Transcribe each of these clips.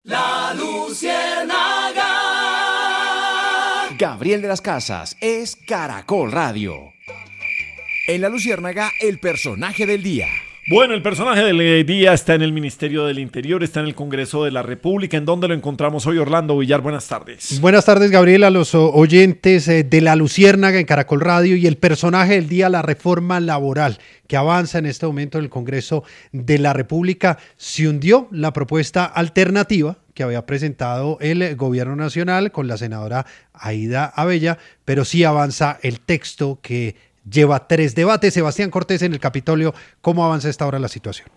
La Luciérnaga. Gabriel de las Casas es Caracol Radio. En La Luciérnaga, el personaje del día. Bueno, el personaje del día está en el Ministerio del Interior, está en el Congreso de la República. ¿En dónde lo encontramos hoy? Orlando Villar, buenas tardes. Buenas tardes, Gabriel, a los oyentes de La Luciérnaga en Caracol Radio. Y el personaje del día, la reforma laboral que avanza en este momento en el Congreso de la República. Se hundió la propuesta alternativa que había presentado el Gobierno Nacional con la senadora Aída Abella, pero sí avanza el texto que lleva 3 debates. Sebastián Cortés en el Capitolio, ¿cómo avanza esta hora la situación?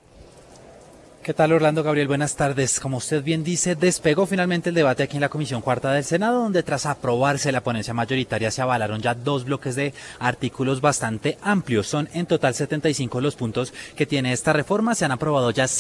¿Qué tal, Orlando? Gabriel, buenas tardes. Como usted bien dice, despegó finalmente el debate aquí en la Comisión Cuarta del Senado, donde tras aprobarse la ponencia mayoritaria se avalaron ya 2 bloques de artículos bastante amplios. Son en total 75 los puntos que tiene esta reforma. Se han aprobado ya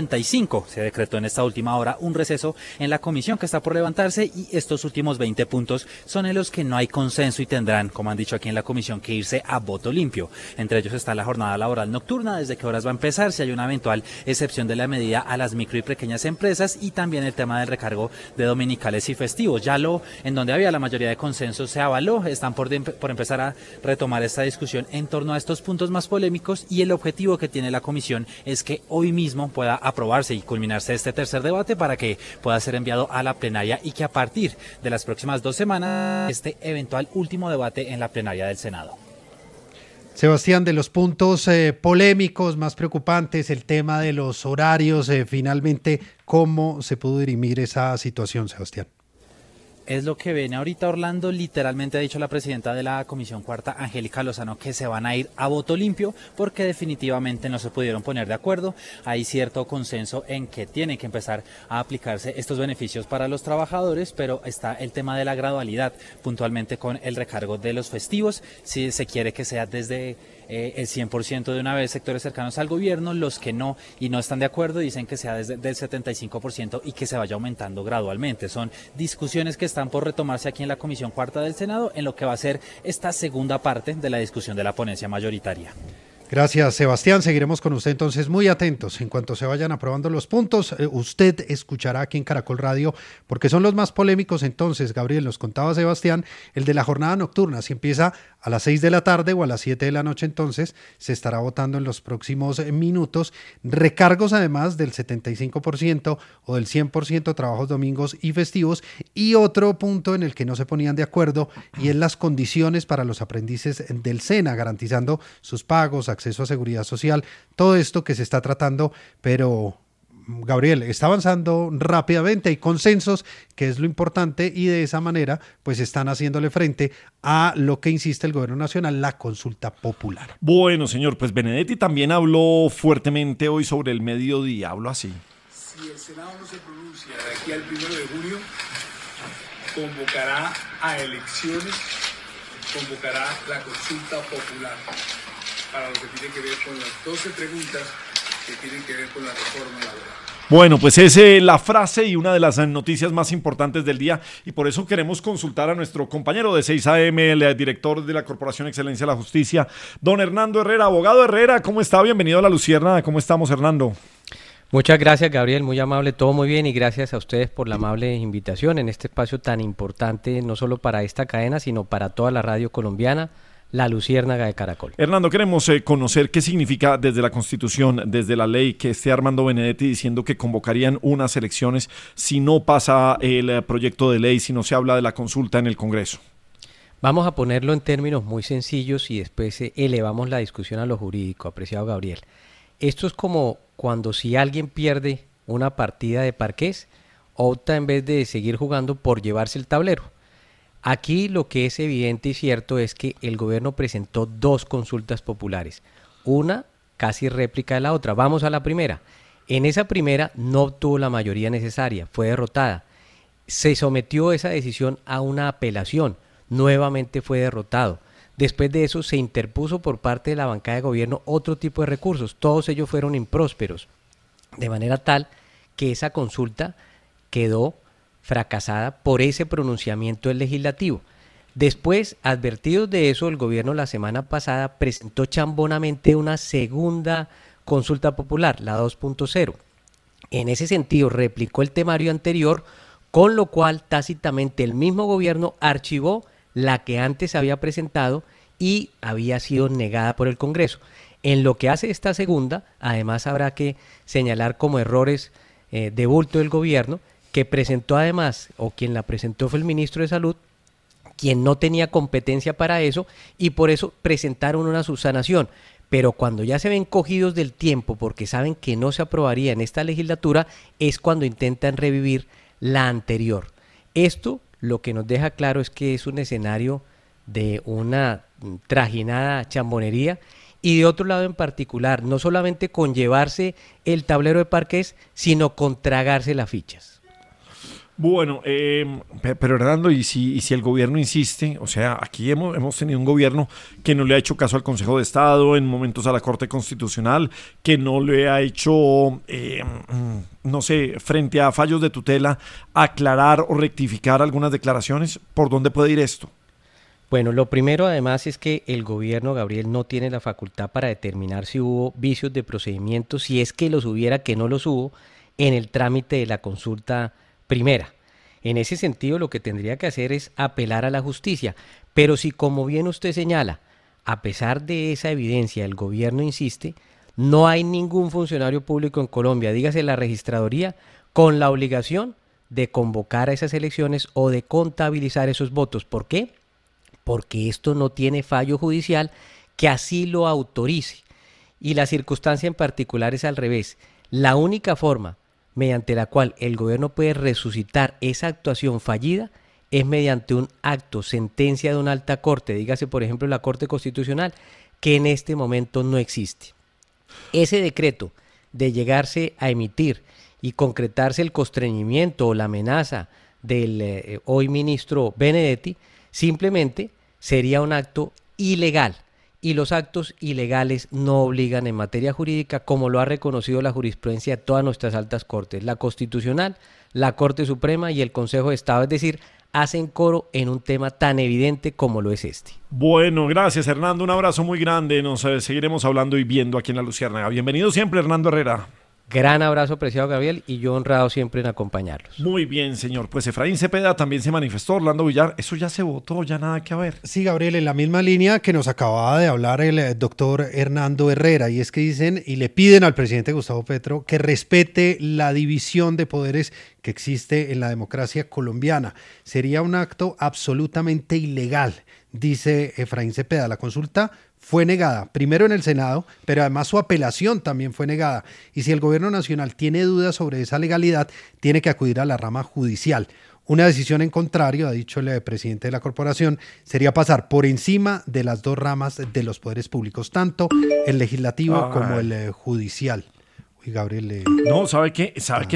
55. Se decretó en esta última hora un receso en la comisión que está por levantarse, y estos últimos 20 puntos son en los que no hay consenso y tendrán, como han dicho aquí en la comisión, que irse a voto limpio. Entre ellos está la jornada laboral nocturna, desde qué horas va a empezar, si hay una eventual excepción de la medida a las micro y pequeñas empresas, y también el tema del recargo de dominicales y festivos. Ya en donde había la mayoría de consenso se avaló. Están por empezar a retomar esta discusión en torno a estos puntos más polémicos, y el objetivo que tiene la comisión es que hoy mismo pueda aprobarse y culminarse este tercer debate para que pueda ser enviado a la plenaria, y que a partir de las próximas 2 semanas este eventual último debate en la plenaria del Senado. Sebastián, de los puntos polémicos más preocupantes, el tema de los horarios, finalmente, ¿cómo se pudo dirimir esa situación, Sebastián? Es lo que viene ahorita, Orlando. Literalmente ha dicho la presidenta de la Comisión Cuarta, Angélica Lozano, que se van a ir a voto limpio porque definitivamente no se pudieron poner de acuerdo. Hay cierto consenso en que tienen que empezar a aplicarse estos beneficios para los trabajadores, pero está el tema de la gradualidad, puntualmente con el recargo de los festivos. Si se quiere que sea desde el 100% de una vez sectores cercanos al gobierno, los que no y no están de acuerdo dicen que sea desde del 75% y que se vaya aumentando gradualmente. Son discusiones que están por retomarse aquí en la Comisión Cuarta del Senado, en lo que va a ser esta segunda parte de la discusión de la ponencia mayoritaria. Gracias, Sebastián. Seguiremos con usted entonces muy atentos. En cuanto se vayan aprobando los puntos, usted escuchará aquí en Caracol Radio, porque son los más polémicos. Entonces, Gabriel, nos contaba Sebastián, el de la jornada nocturna. Si empieza a las 6 de la tarde o a las 7 de la noche, entonces se estará votando en los próximos minutos. Recargos además del 75% o del 100% trabajos domingos y festivos. Y otro punto en el que no se ponían de acuerdo, y es las condiciones para los aprendices del SENA, garantizando sus pagos, acceso a seguridad social, todo esto que se está tratando, pero Gabriel, está avanzando rápidamente, hay consensos, que es lo importante, y de esa manera pues están haciéndole frente a lo que insiste el gobierno nacional, la consulta popular. Bueno, señor, pues Benedetti también habló fuertemente hoy sobre el mediodía, habló así. Si el Senado no se pronuncia de aquí al 1 de junio, convocará a elecciones, convocará la consulta popular para lo que tiene que ver con las 12 preguntas que tienen que ver con la reforma laboral. Bueno, pues es la frase y una de las noticias más importantes del día, y por eso queremos consultar a nuestro compañero de 6 AM, el director de la Corporación Excelencia de la Justicia, don Hernando Herrera. Abogado Herrera, ¿cómo está? Bienvenido a La Luciérnaga. ¿Cómo estamos, Hernando? Muchas gracias, Gabriel, muy amable, todo muy bien, y gracias a ustedes por la amable invitación en este espacio tan importante, no solo para esta cadena, sino para toda la radio colombiana, La Luciérnaga de Caracol. Hernando, queremos conocer qué significa desde la Constitución, desde la ley, que esté Armando Benedetti diciendo que convocarían unas elecciones si no pasa el proyecto de ley, si no se habla de la consulta en el Congreso. Vamos a ponerlo en términos muy sencillos y después elevamos la discusión a lo jurídico, apreciado Gabriel. Esto es como cuando si alguien pierde una partida de parqués, opta en vez de seguir jugando por llevarse el tablero. Aquí lo que es evidente y cierto es que el gobierno presentó 2 consultas populares, una casi réplica de la otra. Vamos a la primera. En esa primera no obtuvo la mayoría necesaria, fue derrotada. Se sometió esa decisión a una apelación, nuevamente fue derrotado. Después de eso se interpuso por parte de la bancada de gobierno otro tipo de recursos, todos ellos fueron imprósperos, de manera tal que esa consulta quedó fracasada por ese pronunciamiento del legislativo. Después, advertidos de eso, el gobierno la semana pasada presentó chambonamente una segunda consulta popular, la 2.0. En ese sentido, replicó el temario anterior, con lo cual tácitamente el mismo gobierno archivó la que antes había presentado y había sido negada por el Congreso. En lo que hace esta segunda, además habrá que señalar como errores de bulto del gobierno, que presentó además, o quien la presentó fue el ministro de Salud, quien no tenía competencia para eso, y por eso presentaron una subsanación. Pero cuando ya se ven cogidos del tiempo, porque saben que no se aprobaría en esta legislatura, es cuando intentan revivir la anterior. Esto lo que nos deja claro es que es un escenario de una trajinada chambonería, y de otro lado en particular, no solamente con llevarse el tablero de parqués, sino con tragarse las fichas. Bueno, pero Hernando, ¿y si el gobierno insiste? O sea, aquí hemos tenido un gobierno que no le ha hecho caso al Consejo de Estado, en momentos a la Corte Constitucional, que no le ha hecho, no sé, frente a fallos de tutela, aclarar o rectificar algunas declaraciones. ¿Por dónde puede ir esto? Bueno, lo primero además es que el gobierno, Gabriel, no tiene la facultad para determinar si hubo vicios de procedimiento, si es que los hubiera, que no los hubo, en el trámite de la consulta primera. En ese sentido, lo que tendría que hacer es apelar a la justicia. Pero si, como bien usted señala, a pesar de esa evidencia, el gobierno insiste, no hay ningún funcionario público en Colombia, dígase la registraduría, con la obligación de convocar a esas elecciones o de contabilizar esos votos. ¿Por qué? Porque esto no tiene fallo judicial que así lo autorice. Y la circunstancia en particular es al revés. La única forma mediante la cual el gobierno puede resucitar esa actuación fallida es mediante un acto, sentencia de una alta corte, dígase por ejemplo la Corte Constitucional, que en este momento no existe. Ese decreto de llegarse a emitir y concretarse el constreñimiento o la amenaza del hoy ministro Benedetti, simplemente sería un acto ilegal. Y los actos ilegales no obligan en materia jurídica, como lo ha reconocido la jurisprudencia de todas nuestras altas cortes, la Constitucional, la Corte Suprema y el Consejo de Estado, es decir, hacen coro en un tema tan evidente como lo es este. Bueno, gracias Hernando, un abrazo muy grande, nos seguiremos hablando y viendo aquí en La Luciérnaga. Bienvenido siempre, Hernando Herrera. Gran abrazo, apreciado Gabriel, y yo honrado siempre en acompañarlos. Muy bien, señor. Pues Efraín Cepeda también se manifestó, Orlando Villar. Eso ya se votó, ya nada que ver. Sí, Gabriel, en la misma línea que nos acababa de hablar el doctor Hernando Herrera, y es que dicen y le piden al presidente Gustavo Petro que respete la división de poderes que existe en la democracia colombiana. Sería un acto absolutamente ilegal, dice Efraín Cepeda. La consulta fue negada, primero en el Senado, pero además su apelación también fue negada. Y si el gobierno nacional tiene dudas sobre esa legalidad, tiene que acudir a la rama judicial. Una decisión en contrario, ha dicho el presidente de la corporación, sería pasar por encima de las dos ramas de los poderes públicos, tanto el legislativo como el judicial. Uy, Gabriel. No, ¿sabe qué?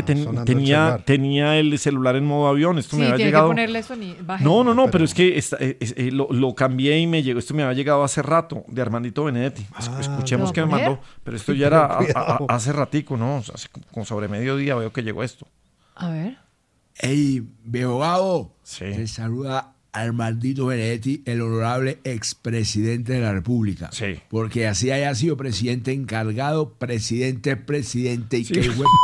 Tenía el celular en modo avión. Esto me había llegado. Que ponerle sonido. No, pero es que lo cambié y me llegó. Esto me había llegado hace rato de Armandito Benedetti. Escuchemos que me mandó. Pero esto ya era hace ratico, ¿no? O sea, como sobre mediodía veo que llegó esto. A ver. Ey, viejo Gabo. Sí. Te saluda Armandito Benedetti, el honorable expresidente de la República. Sí. Porque así haya sido presidente encargado, presidente y sí. que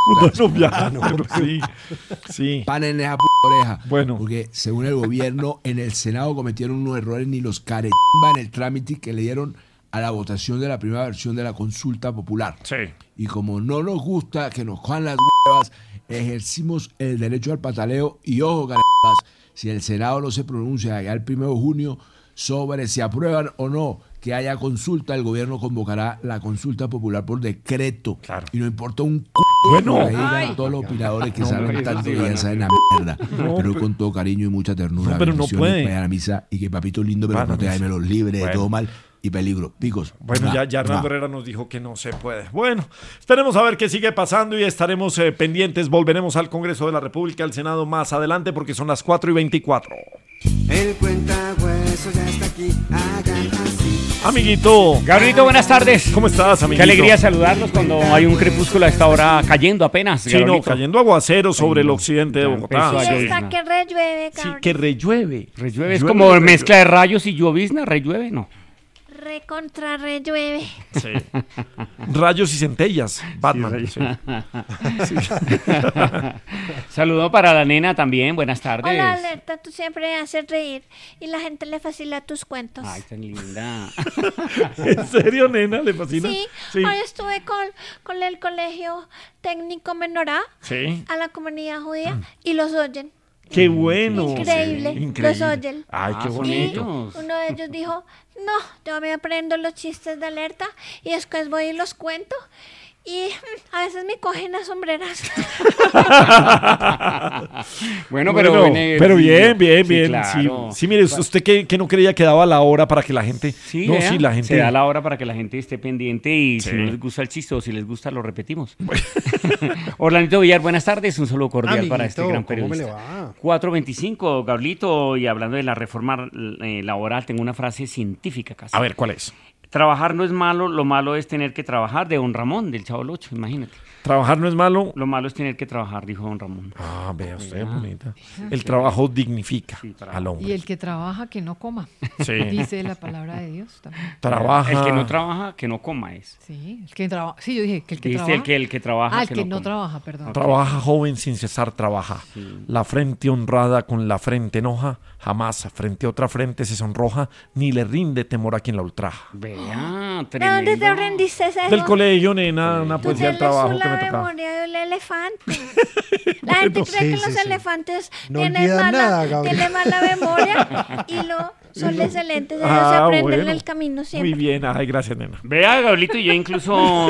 sí. Panen esa oreja. Bueno. Porque según el gobierno, en el Senado cometieron unos errores ni los caretimba en el trámite que le dieron a la votación de la primera versión de la consulta popular. Sí. Y como no nos gusta que nos cojan las huevas, ejercimos el derecho al pataleo y ojo, caretas, si el Senado no se pronuncia allá el 1 de junio sobre si aprueban o no que haya consulta, el gobierno convocará la consulta popular por decreto. Claro. Y no importa un bueno, que digan todos los opinadores que saben tanto y ya saben la mierda. Pero con todo cariño y mucha ternura. Pero no puede. Vayan a la misa y que papito lindo me lo proteja y me los libre de todo mal y peligro. Picos. Bueno, ya Hernando Herrera nos dijo que no se puede. Bueno, esperemos a ver qué sigue pasando y estaremos pendientes. Volveremos al Congreso de la República, al Senado más adelante porque son las 4:24. El cuentahuesos ya está aquí, hagan así. Amiguito. Gabrielito, buenas tardes. ¿Cómo estás, amiguito? Qué alegría saludarlos cuando hay un crepúsculo a esta hora cayendo apenas. Sí, no, cayendo aguacero sobre el occidente de Bogotá. empezó a Y está que rellueve, Sí, cabrón. que rellueve. Rellueve, es como mezcla de rayos y llovizna, rellueve, ¿no? recontra re llueve. Sí. Rayos y centellas, Batman. Sí. Saludo para la nena también, buenas tardes. Hola, Alerta, tú siempre me haces reír y la gente le fascina tus cuentos. Ay, tan linda. ¿En serio, nena? ¿Le fascina? Sí, hoy estuve con el colegio técnico Menorá a la comunidad judía y los oyen. ¡Qué bueno! Increíble, los oyen. ¡Ay, qué bonito! Y uno de ellos dijo, no, yo me aprendo los chistes de Alerta y después voy y los cuento. Y a veces me cogen las sombreras. Bueno, pero bien. Claro. Sí, mire, usted que no creía que daba la hora para que la gente... Sí, no, sí, la gente... Se da la hora para que la gente esté pendiente y si no les gusta el chiste o si les gusta, lo repetimos. Orlandito Villar, buenas tardes. Un saludo cordial Amiguito, para este gran ¿cómo me le periodista. va? 4:25, Gablito, y hablando de la reforma laboral, tengo una frase científica casi. A ver, ¿cuál es? Trabajar no es malo, lo malo es tener que trabajar, de don Ramón, del Chavo del Ocho, imagínate. Trabajar no es malo. Lo malo es tener que trabajar, dijo don Ramón. Ah, vea usted, bonita. El trabajo dignifica al hombre. Y el que trabaja, que no coma. Sí. Dice la palabra de Dios también. Trabaja. El que no trabaja, que no coma es. Sí, el que trabaja. Sí, yo dije que el que Dice trabaja. el que trabaja. Ah, el que no trabaja, perdón. Trabaja joven sin cesar, trabaja. Sí. La frente honrada con la frente enoja, jamás frente a otra frente se sonroja, ni le rinde temor a quien la ultraja. Vea, ¿De dónde te aprendiste eso? Del colegio, nena, una poesía del trabajo que me tocaba. Memoria del elefante. La gente cree que los elefantes No tienen olvidan nada, Gabriel. mala memoria y son excelentes. Ellos se aprenden en el camino siempre. Muy bien, ay, gracias, nena. Vea, Gablito, yo incluso...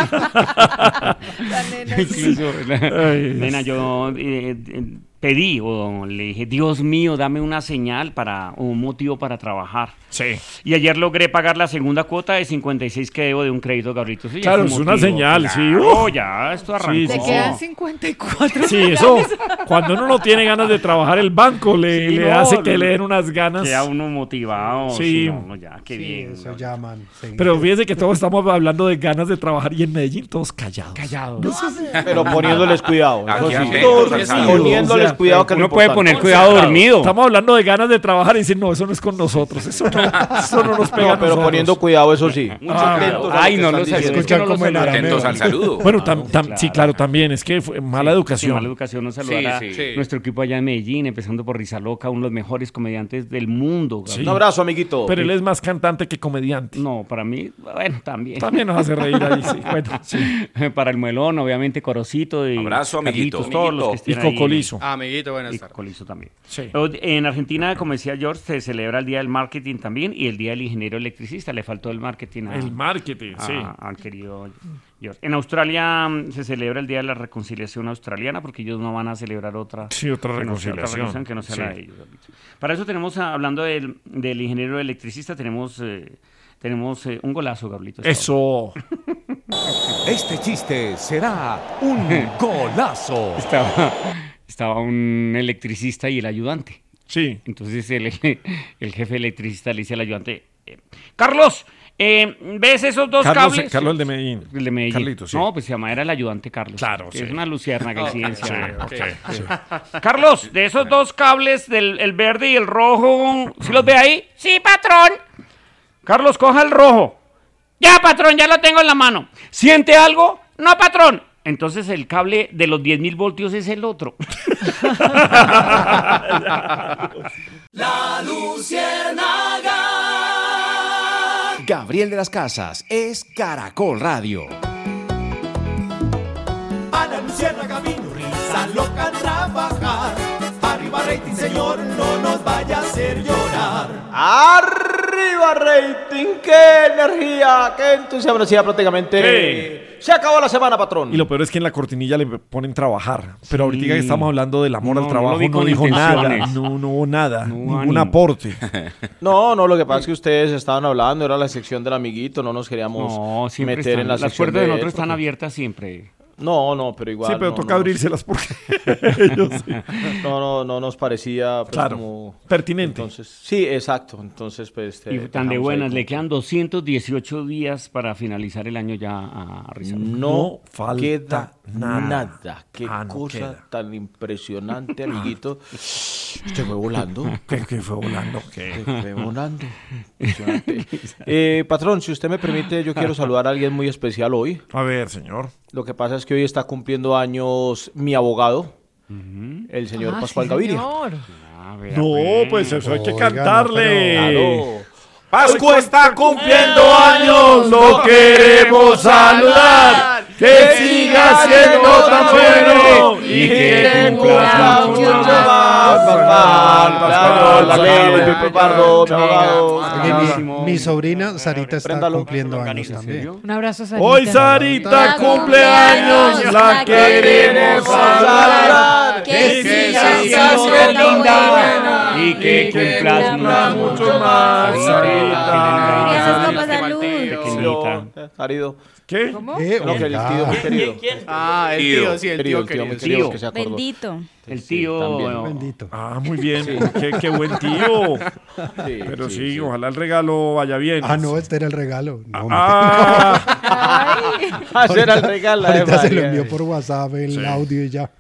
Nena, yo pedí o le dije, Dios mío, dame una señal un motivo para trabajar. Sí. Y ayer logré pagar la segunda cuota de 56 que debo de un crédito, Gablito. Sí, claro, es una señal, claro, ya, esto arrancó. Te quedan 54. Sí, eso, cuando uno no tiene ganas de trabajar, el banco le hace que le den unas ganas. Queda uno motivado. Sí. Ya, qué bien. Eso llaman. Pero fíjese que todos estamos hablando de ganas de trabajar y en Medellín todos callados. Pero poniéndoles cuidado. Aquí Eso sí. atentos, Poniéndoles cuidado que uno puede poner cuidado dormido. Estamos hablando de ganas de trabajar y dicen, no, eso no es con nosotros, eso no nos pega a pero nosotros. poniendo cuidado, eso sí. Atentos a Ay, lo que no están lo diciendo. Escuchan como el Atentos al saludo. Bueno, sí, claro, también, es que fue mala educación. Sí, mala educación, no saludar Sí, a sí. nuestro equipo allá en Medellín, empezando por Rizaloca, uno de los mejores comediantes del mundo. Sí. Un abrazo, amiguito. Pero él es más cantante que comediante. No, para mí, bueno, también. También nos hace reír ahí, sí. Bueno, sí. Para el Muelón, obviamente, Corocito. Y Abrazo, amiguito. Carlitos, todos los que Y estén ahí. Cocolizo. Amiguito, buenas Y tardes. Cocolizo también. Sí. En Argentina, como decía George, se celebra el Día del Marketing también y el Día del Ingeniero Electricista. Le faltó el marketing El marketing, sí. al querido George. En Australia se celebra el Día de la Reconciliación Australiana porque ellos no van a celebrar otra reconciliación que no sea la de ellos. Para eso tenemos, hablando del ingeniero electricista, tenemos un golazo, Gablito. Eso. Este chiste será un golazo. Estaba un electricista y el ayudante. Sí. Entonces el jefe electricista le dice al ayudante, Carlos, ¿ves esos dos cables? Carlos el de Medellín. El de Medellín. Carlitos, sí. No, pues se llama, era el ayudante Carlos. Claro, que sí. es una luciérnaga y ciencia. Sí. Carlos, de esos dos cables, el verde y el rojo, ¿sí los ve ahí? Sí, patrón. Carlos, coja el rojo. Ya, patrón, ya lo tengo en la mano. ¿Siente algo? No, patrón. Entonces el cable de los 10.000 voltios es el otro. La Luciérnaga. Gabriel de las Casas es Caracol Radio. A la Luciérnaga vino risa loca a trabajar. Arriba rating, señor, no nos vaya a hacer llorar. ¡Arriba rating! ¡Qué energía! ¡Qué entusiasmo! Decía prácticamente... Se acabó la semana, patrón. Y lo peor es que en la cortinilla le ponen trabajar. Pero ahorita que estamos hablando del amor al No trabajo, lo vi no con dijo nada. intenciones. No hubo nada. No hubo Ningún ánimo. aporte. No, lo que pasa es que ustedes estaban hablando, era la sección del amiguito, no nos queríamos No, siempre meter en la las sección puertas de él, nosotros están porque- abiertas siempre. No, pero igual. Sí, pero no, toca no, abrírselas porque ellos sí. No nos parecía pues, Claro, como pertinente. Entonces, sí, exacto. Entonces, pues. Y tan de buenas, le quedan 218 días para finalizar el año ya a Rizal. No falta queda nada. nada. Qué No cosa queda. tan impresionante, amiguito. Usted fue volando. ¿Qué fue volando? Fue volando. Patrón, si usted me permite, yo quiero saludar a alguien muy especial hoy. A ver, señor. Lo que pasa es que hoy está cumpliendo años mi abogado, el señor Pascual Gaviria. No, pues eso hay que cantarle. Claro. Pascu está cumpliendo años, lo queremos saludar. Que siga siendo tan bueno y que cumpla mucho más. Mi sobrina Sarita está cumpliendo años también. Un abrazo a Sarita. Hoy Sarita cumple años, la queremos saludar. Que siga siendo linda y que cumpla mucho más. Gracias, papá, salud. Marido. ¿Qué? No, que el tío muy querido. ¿Quién? Ah, el tío, sí, el tío querido. Muy querido que se acordó. Bendito. El tío. También. Bendito. Ah, muy bien. Qué buen tío. Pero sí, ojalá el regalo vaya bien. Ah, no, este era el regalo. No, ese era el regalo. Ahorita se lo envió por WhatsApp el audio y ya.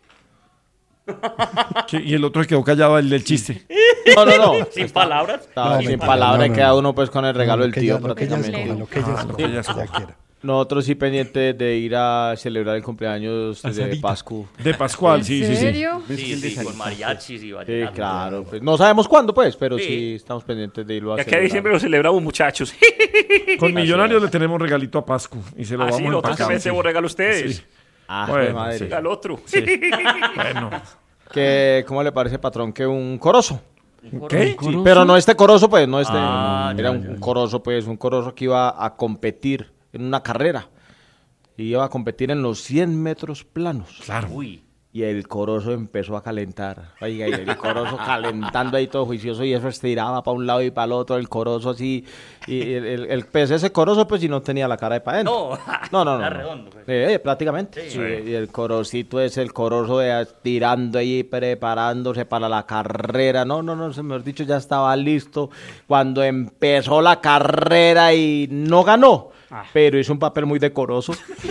Y el otro quedó callado, el del chiste. No. Sin palabras. Sin palabras, queda uno pues con el regalo del tío prácticamente. Lo que ella quiera. Nosotros sí pendientes de ir a celebrar el cumpleaños de Pascu. De Pascual, sí. ¿En serio? Sí, con mariachis y vallenato. Sí, claro. Pues, no sabemos cuándo, pues, pero sí estamos pendientes de irlo a celebrar. celebrar. Aquí siempre lo celebramos, muchos. Con Millonarios le tenemos regalito a Pascu y se lo vamos a empacar. Nosotros también tenemos regalo a ustedes. Sí. Bueno, madre. Sí. Al otro. Sí. Bueno. ¿Cómo le parece, patrón, que un corozo? ¿Qué? Sí, pero no este corozo, pues, no este. Era un corozo, pues, un corozo que iba a competir en una carrera. Y iba a competir en los 100 metros planos. Claro. Uy. Y el corozo empezó a calentar. Oiga, y el corozo calentando ahí todo juicioso y eso estiraba para un lado y para el otro, el corozo así. Y pues ese corozo, pues, si no tenía la cara de para adentro. No. Era redondo. Pues. Prácticamente. Sí. Y el corocito es el corozo tirando ahí, preparándose para la carrera. No, mejor dicho, ya estaba listo cuando empezó la carrera y no ganó. Pero hizo un papel muy decoroso.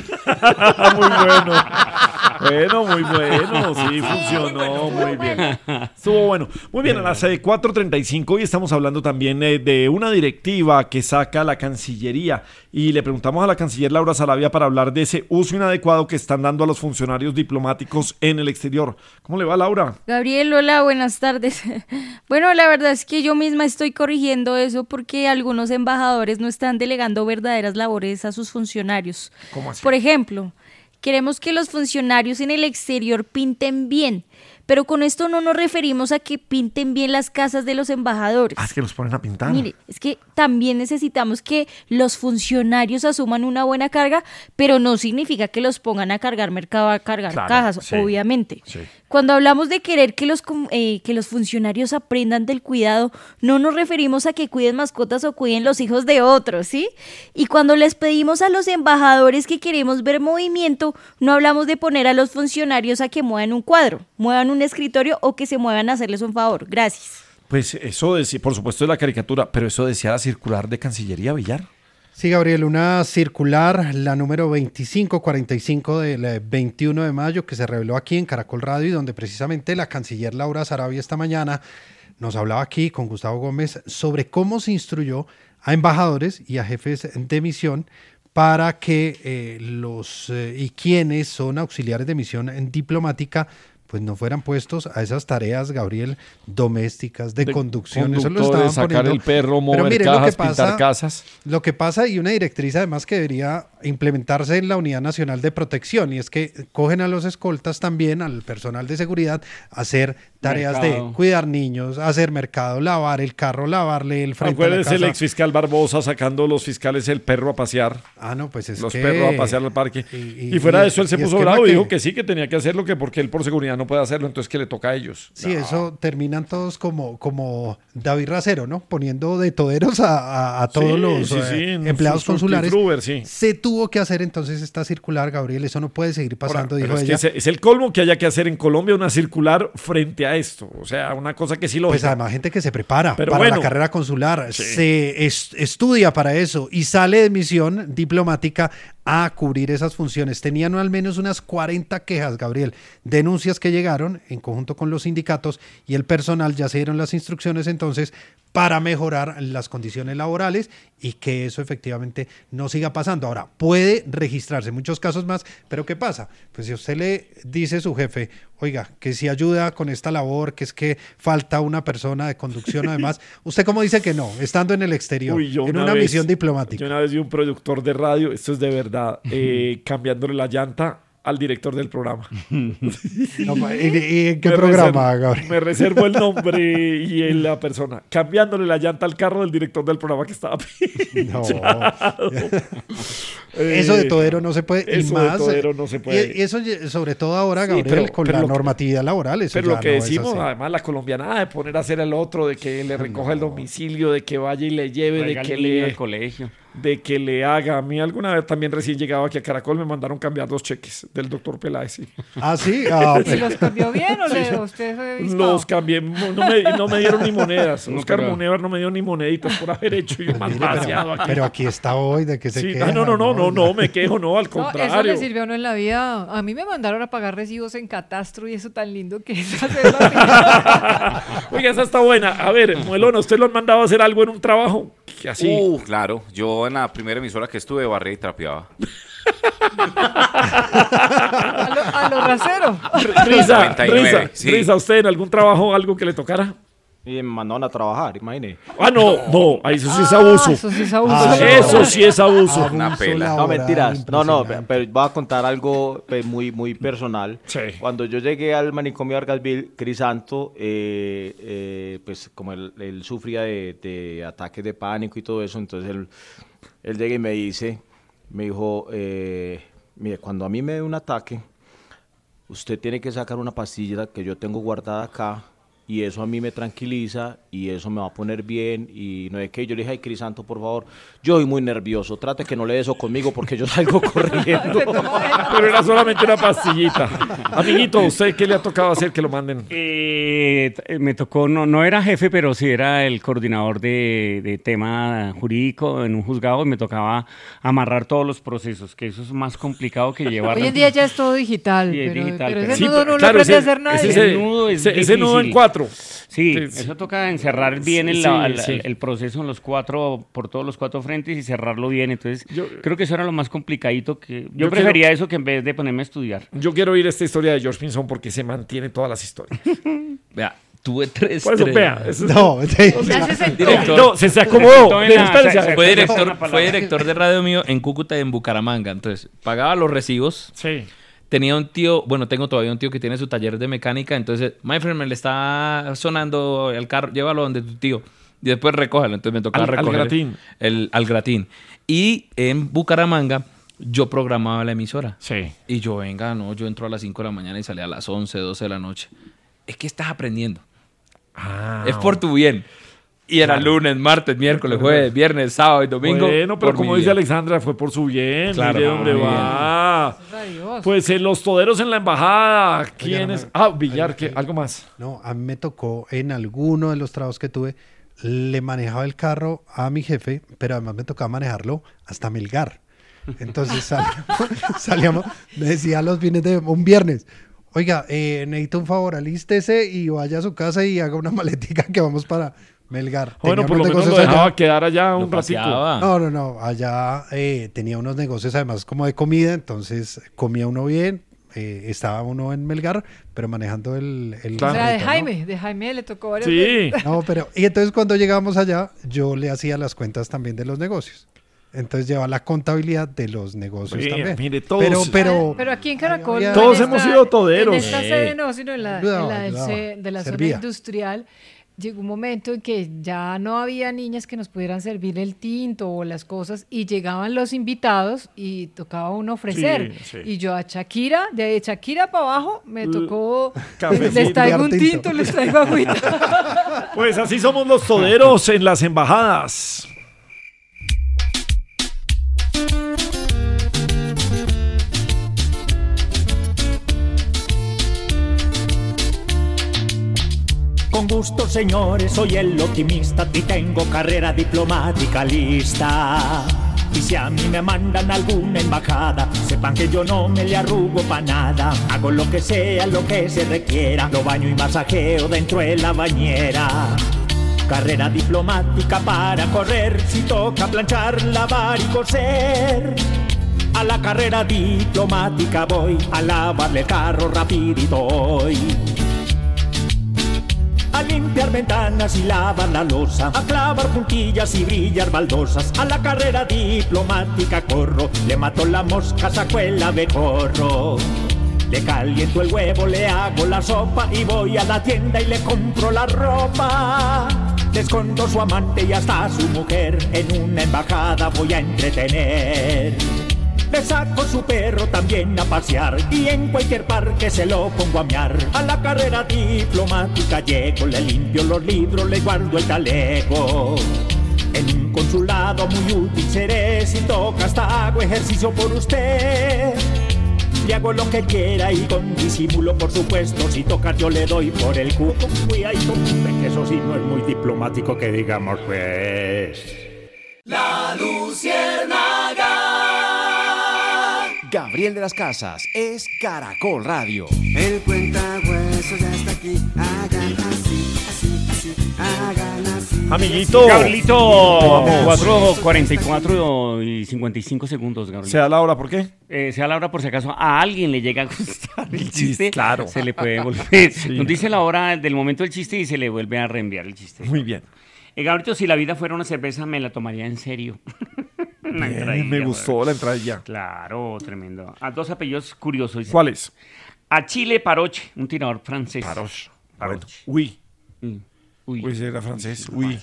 Muy bueno. Muy bueno. Sí, funcionó muy bien. Estuvo bueno. Muy bien, a las 4:35 y estamos hablando también de una directiva que saca la Cancillería. Y le preguntamos a la canciller Laura Sarabia para hablar de ese uso inadecuado que están dando a los funcionarios diplomáticos en el exterior. ¿Cómo le va, Laura? Gabriel, hola, buenas tardes. Bueno, la verdad es que yo misma estoy corrigiendo eso porque algunos embajadores no están delegando verdaderas labores a sus funcionarios. ¿Cómo así? Por ejemplo, queremos que los funcionarios en el exterior pinten bien, pero con esto no nos referimos a que pinten bien las casas de los embajadores. Es que los ponen a pintar. Mire, es que también necesitamos que los funcionarios asuman una buena carga, pero no significa que los pongan a cargar mercado, a cargar cajas, sí, obviamente. Sí. Cuando hablamos de querer que los funcionarios aprendan del cuidado, no nos referimos a que cuiden mascotas o cuiden los hijos de otros, ¿sí? Y cuando les pedimos a los embajadores que queremos ver movimiento, no hablamos de poner a los funcionarios a que muevan un cuadro, muevan un escritorio o que se muevan a hacerles un favor. Gracias. Pues eso decía, por supuesto, es la caricatura, pero eso decía la circular de Cancillería, Villar. Sí, Gabriel, una circular, la número 2545 del 21 de mayo, que se reveló aquí en Caracol Radio y donde precisamente la canciller Laura Sarabia esta mañana nos hablaba aquí con Gustavo Gómez sobre cómo se instruyó a embajadores y a jefes de misión para que y quienes son auxiliares de misión diplomática pues no fueran puestos a esas tareas, Gabriel, domésticas, de conducción. Eso lo estaban sacar poniendo. El perro, mover pero mire, cajas, pintar casas. Lo que pasa, y una directriz además que debería implementarse en la Unidad Nacional de Protección, y es que cogen a los escoltas también, al personal de seguridad, a hacer tareas de cuidar niños, hacer mercado, lavar el carro, lavarle el frente a la casa. El exfiscal Barbosa sacando los fiscales el perro a pasear. No, pues es los perros a pasear al parque. Y fuera de eso, él se puso bravo y dijo que sí, que tenía que hacerlo, que porque él por seguridad no puede hacerlo, entonces que le toca a ellos. Sí, eso terminan todos como David Racero, ¿no? Poniendo de toderos a todos los empleados consulares. Se tuvo que hacer entonces esta circular, Gabriel, eso no puede seguir pasando, dijo ella. Es el colmo que haya que hacer en Colombia una circular frente a a esto. O sea, una cosa que sí lo... Pues además gente que se prepara Pero para bueno, la carrera consular, sí. se estudia para eso y sale de misión diplomática a cubrir esas funciones. Tenían al menos unas 40 quejas, Gabriel, denuncias que llegaron en conjunto con los sindicatos y el personal. Ya se dieron las instrucciones entonces para mejorar las condiciones laborales y que eso efectivamente no siga pasando. Ahora, puede registrarse muchos casos más, pero ¿qué pasa? Pues si usted le dice a su jefe, oiga, que si ayuda con esta labor, que es que falta una persona de conducción además, ¿usted cómo dice que no? Estando en el exterior, en una misión diplomática. Yo una vez vi un productor de radio, esto es de verdad, cambiándole la llanta al director del programa. No, ¿y en qué programa, Gabriel? Me reservo el nombre y la persona. Cambiándole la llanta al carro del director del programa que estaba pinchado. Eso de todero no se puede. Eso y más, de todero no se puede. Y eso sobre todo ahora, Gabriel, con la normatividad laboral. Eso pero ya lo que no es decimos, así. además, la colombianada de poner a hacer el otro, de que le recoja el domicilio, de que vaya y le lleve, de que le... al colegio. De que le haga. A mí alguna vez también recién llegado aquí a Caracol me mandaron cambiar 2 cheques del doctor Peláez. Sí. ¿Ah, sí? ¿Y los cambió bien o usted fue avispado? Los cambié. No me dieron ni monedas. Oscar Munevar no me dio ni moneditas por haber hecho yo más vaciado aquí. Pero aquí está hoy, ¿de que se queja? No, me quejo, no, al contrario. Eso le sirvió a uno en la vida. A mí me mandaron a pagar recibos en catastro y eso tan lindo que es hacerlo. Oiga, esa está buena. A ver, Muelona, ¿usted lo han mandado a hacer algo en un trabajo? Así. Claro. Yo en la primera emisora que estuve barré y trapeaba. A lo rasero. Risa, ¿usted en algún trabajo algo que le tocara? Y me mandaron a trabajar, imagínate. No, eso sí es abuso. Eso sí es abuso. Eso sí es abuso. Una pela. No, mentiras. No, pero voy a contar algo muy, muy personal. Sí. Cuando yo llegué al manicomio Vargasville, Crisanto, pues como él sufría de ataques de pánico y todo eso, entonces él llega y me dijo, mire, cuando a mí me dé un ataque, usted tiene que sacar una pastilla que yo tengo guardada acá, y eso a mí me tranquiliza y eso me va a poner bien y no es que yo le dije, ay, Crisanto, por favor, yo soy muy nervioso, trate que no le dé eso conmigo porque yo salgo corriendo. Pero era solamente una pastillita. Amiguito, ¿usted qué le ha tocado hacer que lo manden? Me tocó, no era jefe, pero sí era el coordinador de tema jurídico en un juzgado y me tocaba amarrar todos los procesos, que eso es más complicado que llevar. Hoy en día ya es todo digital, Sí, es digital, pero pero- ese nudo no lo aprende a hacer nadie. Ese nudo en 4. Sí, eso toca encerrar bien el proceso en por todos los 4 frentes y cerrarlo bien. Entonces, creo que eso era lo más complicadito. Yo prefería eso que en vez de ponerme a estudiar. Yo quiero oír esta historia de George Pinzón porque se mantiene todas las historias. Vea, tuve 3. Por eso, vea. Director. Se acomodó. Fue director de radio mío en Cúcuta y en Bucaramanga. Entonces, pagaba los recibos. Sí. Tenía un tío, tengo todavía un tío que tiene su taller de mecánica, entonces, my friend, me le está sonando el carro, llévalo donde tu tío, y después recógelo, entonces me tocaba recoger. Al Gratín. Al Gratín. Y en Bucaramanga, yo programaba la emisora. Sí. Y yo entro a las 5 de la mañana y salía a las 11, 12 de la noche. Es que estás aprendiendo. Es por tu bien. Y era lunes, martes, miércoles, jueves, viernes, sábado y domingo. Bueno, pero como dice Alexandra, fue por su bien. Claro, mire dónde va. Pues los toderos en la embajada. ¿Quiénes? Villar, ¿qué? ¿Algo más? No, a mí me tocó en alguno de los trabajos que tuve, le manejaba el carro a mi jefe, pero además me tocaba manejarlo hasta Melgar. Entonces salíamos, me decía los fines de un viernes, oiga, necesito un favor, alístese y vaya a su casa y haga una maletica que vamos para Melgar. Bueno, Teníamos por lo menos negocios lo dejaba allá. quedar allá un ratito. No, allá tenía unos negocios además como de comida, entonces comía uno bien, estaba uno en Melgar, pero manejando el O sea, de carrito, ¿no? de Jaime le tocó varias Sí. veces. No, pero y entonces cuando llegábamos allá, yo le hacía las cuentas también de los negocios. Entonces lleva la contabilidad de los negocios también. Mire, todos. Pero aquí en Caracol. Todos hemos sido toderos. En esta sede no, sino en la Ayudaba. de la Servía. zona industrial. Llegó un momento en que ya no había niñas que nos pudieran servir el tinto o las cosas y llegaban los invitados y tocaba uno ofrecer. Sí. Y yo a Shakira, de Shakira para abajo, me tocó, Cafecito. les traigo un Tinto. tinto, les traigo agüita. Pues así somos los toderos en las embajadas. con gusto, señores, soy el optimista y tengo carrera diplomática lista. Y si a mí me mandan alguna embajada, sepan que yo no me le arrugo pa' nada. Hago lo que sea, lo que se requiera, lo baño y masajeo dentro de la bañera. Carrera diplomática para correr, si toca planchar, lavar y coser. A la carrera diplomática voy, a lavarle el carro rapidito hoy. A limpiar ventanas y lavar la loza, a clavar puntillas y brillar baldosas. A la carrera diplomática corro, le mato la mosca, saco el abejorro. Le caliento el huevo, le hago la sopa y voy a la tienda y le compro la ropa. Le escondo su amante y hasta su mujer, en una embajada voy a entretener. Le saco su perro también a pasear y en cualquier parque se lo pongo a mear. A la carrera diplomática llego, le limpio los libros, le guardo el talego. En un consulado muy útil seré, si toca hasta hago ejercicio por usted. Le hago lo que quiera y con disimulo, por supuesto, si toca yo le doy por el culo. Cuidadito, que eso sí no es muy diplomático que digamos, pues. La Luciérnaga. Gabriel de las Casas es Caracol Radio. El cuentahuesos ya está aquí. Hagan así, así, así. Hagan así. Amiguito. Gabrielito, Vamos. 4:44 y 55 segundos, Gabrielito. ¿Sea la hora por qué? Sea la hora por si acaso a alguien le llega a gustar el chiste. Claro. Se le puede volver. Sí. Nos dice la hora del momento del chiste y se le vuelve a reenviar el chiste. Muy bien. Gabrielito, si la vida fuera una cerveza, me la tomaría en serio. Bien, me gustó la entradilla. Claro, tremendo. A dos apellidos curiosos. Dice. ¿Cuáles? Achille Paroche, un tirador francés. Paroche. Uy. Uy, ese era francés. Uy.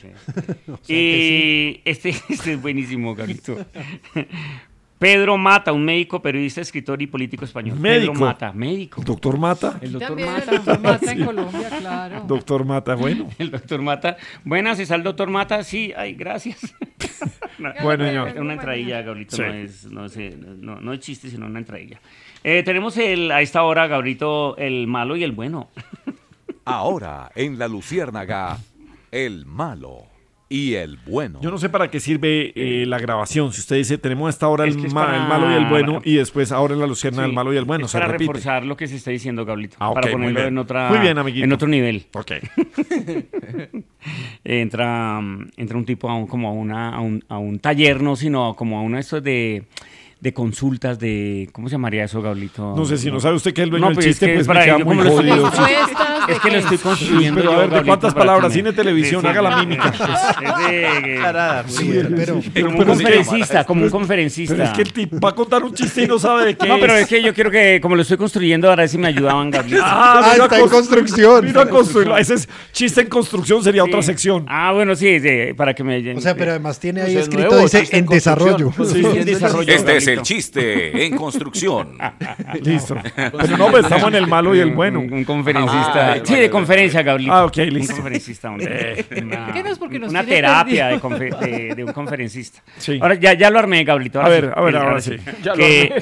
Este es buenísimo, Gabrielito. Pedro Mata, un médico, periodista, escritor y político español. ¿Médico? Pedro Mata, médico. ¿Doctor Mata? El doctor También Mata. el doctor Mata en Sí. Colombia, claro. Doctor Mata, bueno. El doctor Mata. Buenas, ¿está el doctor Mata? Sí, ay, gracias. Bueno, señor. Es una entradilla, Gabrielito, Sí. no es chiste, sino una entradilla. Tenemos a esta hora, Gabrielito, el malo y el bueno. Ahora, en La Luciérnaga, el malo y el bueno. Yo no sé para qué sirve la grabación. Si usted dice, tenemos a esta hora Es el, que es el para- malo y el bueno, y después ahora en la Lucierna Sí, el malo y el bueno, es se para repite. reforzar lo que se está diciendo, Gabrielito. Ah, ok, para muy ponerlo bien. en otra, Muy bien, amiguito. en otro nivel. Ok. entra un tipo a un taller, no, sino como a uno de estos de consultas de... ¿Cómo se llamaría eso, Gabrielito? No sé, si no sabe usted que es el dueño del pues chiste, es que pues es me para queda ello, muy como lo estoy- jodido. Es que lo estoy construyendo. Pero a yo, ver, ¿de Gabrielito, cuántas para palabras? que me- Cine, televisión, Sí, haga la sí, mímica. Como un conferencista, como un conferencista. Pero es que el tipo va a contar un chiste y no sabe de qué No, pero es. es que yo quiero que, como lo estoy construyendo, ahora sí me ayudaban, Gabrielito. vino a está en construcción. Vino a construirlo. Ese es chiste en construcción, sería otra sección. Ah, bueno, sí, para que me... O sea, pero además tiene ahí Pues es escrito, nuevo, dice, chiste en en construcción. desarrollo. Sí, en desarrollo. Este es el Gabrielito. chiste en construcción. Listo. Pero no, pues estamos en el malo y el bueno. Un conferencista. Sí, de conferencia, Gabrielito. Ah, ok, listo. Un conferencista. ¿Qué no es porque nos una tiene terapia perdido? de un conferencista. Sí. Ahora ya lo armé, Gabrielito. A ver, ahora sí. Ya lo Que,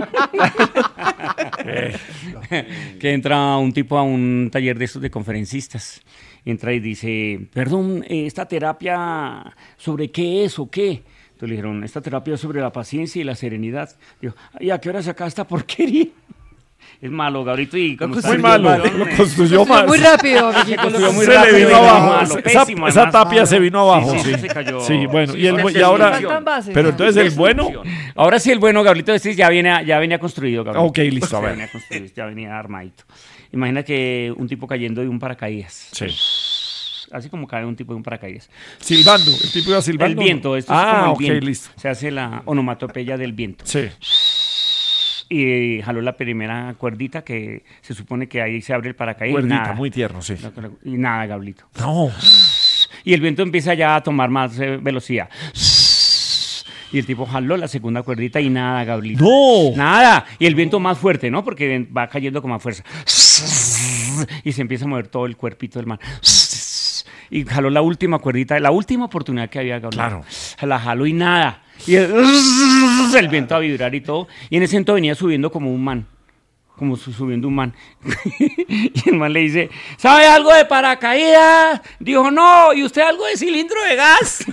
que entra un tipo a un taller de estos de conferencistas. Entra y dice, perdón, ¿esta terapia sobre qué es o qué? Entonces le dijeron, esta terapia es sobre la paciencia y la serenidad. Digo, ¿y a qué hora saca esta porquería? Es malo, Gabrielito, y como está Muy el malo. balón, Lo construyó mal. Muy rápido, Se amiguito. construyó muy Se rápido, le vino y abajo. malo, pésimo, Esa además. tapia se vino abajo. Sí, se cayó. Sí, bueno. Sí, Y, sí, y ahora. faltan bases. Pero entonces el bueno. Ahora sí, el bueno, Gabrielito, este ya venía construido, Gabrielito. Ok, listo, a Ya ver. venía construido, ya venía armadito. Imagina que un tipo cayendo de un paracaídas. Sí. Así como cae un tipo de un paracaídas. Silbando. El tipo iba silbando. El viento, esto es Ah, como el ok, viento. listo. Se hace la onomatopeya del viento. Sí. Y jaló la primera cuerdita que se supone que ahí se abre el paracaídas. Cuerdita, Nada. muy tierno, sí. Y nada, Gabrielito. No. Y el viento empieza ya a tomar más velocidad. Y el tipo jaló la segunda cuerdita y nada, Gabrielito. ¡No! Nada. Y el viento más fuerte, ¿no? Porque va cayendo con más fuerza. Y se empieza a mover todo el cuerpito del man. Y jaló la última cuerdita, la última oportunidad que había, Gabrielito. Claro. La jaló y nada. Y el viento a vibrar y todo. Y en ese momento venía subiendo como un man. como subiendo un man. Y el man le dice, ¿sabe algo de paracaídas? Dijo, no, ¿y usted algo de cilindro de gas?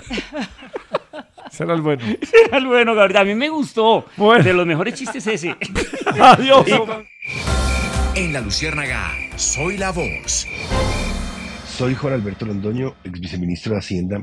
Será el bueno. Será el bueno, Gabriel. A mí me gustó. Bueno. De los mejores chistes ese. Adiós. En La Luciérnaga, soy la voz. Soy Juan Alberto Londoño, ex viceministro de Hacienda,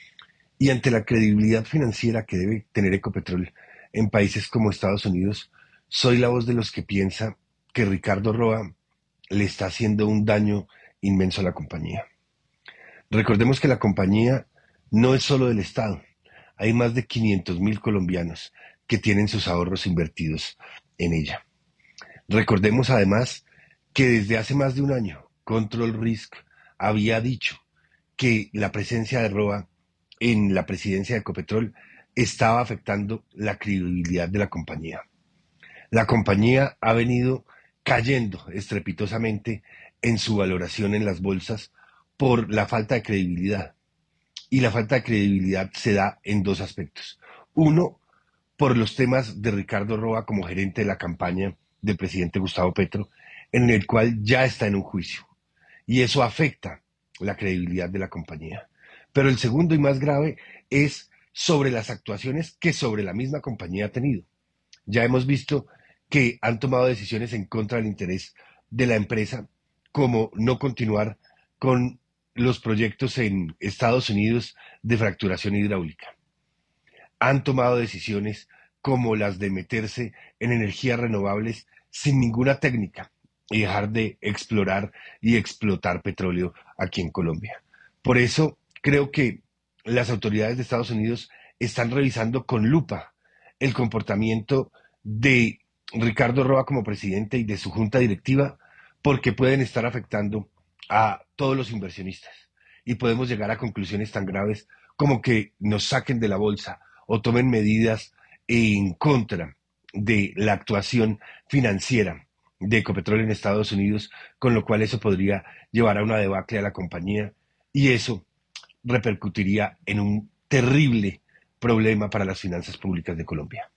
y ante la credibilidad financiera que debe tener Ecopetrol en países como Estados Unidos, soy la voz de los que piensa que Ricardo Roa le está haciendo un daño inmenso a la compañía. Recordemos que la compañía no es solo del Estado. Hay más de 500.000 colombianos que tienen sus ahorros invertidos en ella. Recordemos además que desde hace más de un año, Control Risk había dicho que la presencia de Roa en la presidencia de Ecopetrol estaba afectando la credibilidad de la compañía. La compañía ha venido cayendo estrepitosamente en su valoración en las bolsas por la falta de credibilidad. Y la falta de credibilidad se da en dos aspectos. Uno, por los temas de Ricardo Roa como gerente de la campaña del presidente Gustavo Petro, en el cual ya está en un juicio. Y eso afecta la credibilidad de la compañía. Pero el segundo y más grave es sobre las actuaciones que sobre la misma compañía ha tenido. Ya hemos visto que han tomado decisiones en contra del interés de la empresa, como no continuar con los proyectos en Estados Unidos de fracturación hidráulica. Han tomado decisiones como las de meterse en energías renovables sin ninguna técnica y dejar de explorar y explotar petróleo aquí en Colombia. Por eso creo que las autoridades de Estados Unidos están revisando con lupa el comportamiento de Ricardo Roa como presidente y de su junta directiva, porque pueden estar afectando a todos los inversionistas y podemos llegar a conclusiones tan graves como que nos saquen de la bolsa o tomen medidas en contra de la actuación financiera de Ecopetrol en Estados Unidos, con lo cual eso podría llevar a una debacle a la compañía y eso repercutiría en un terrible problema para las finanzas públicas de Colombia.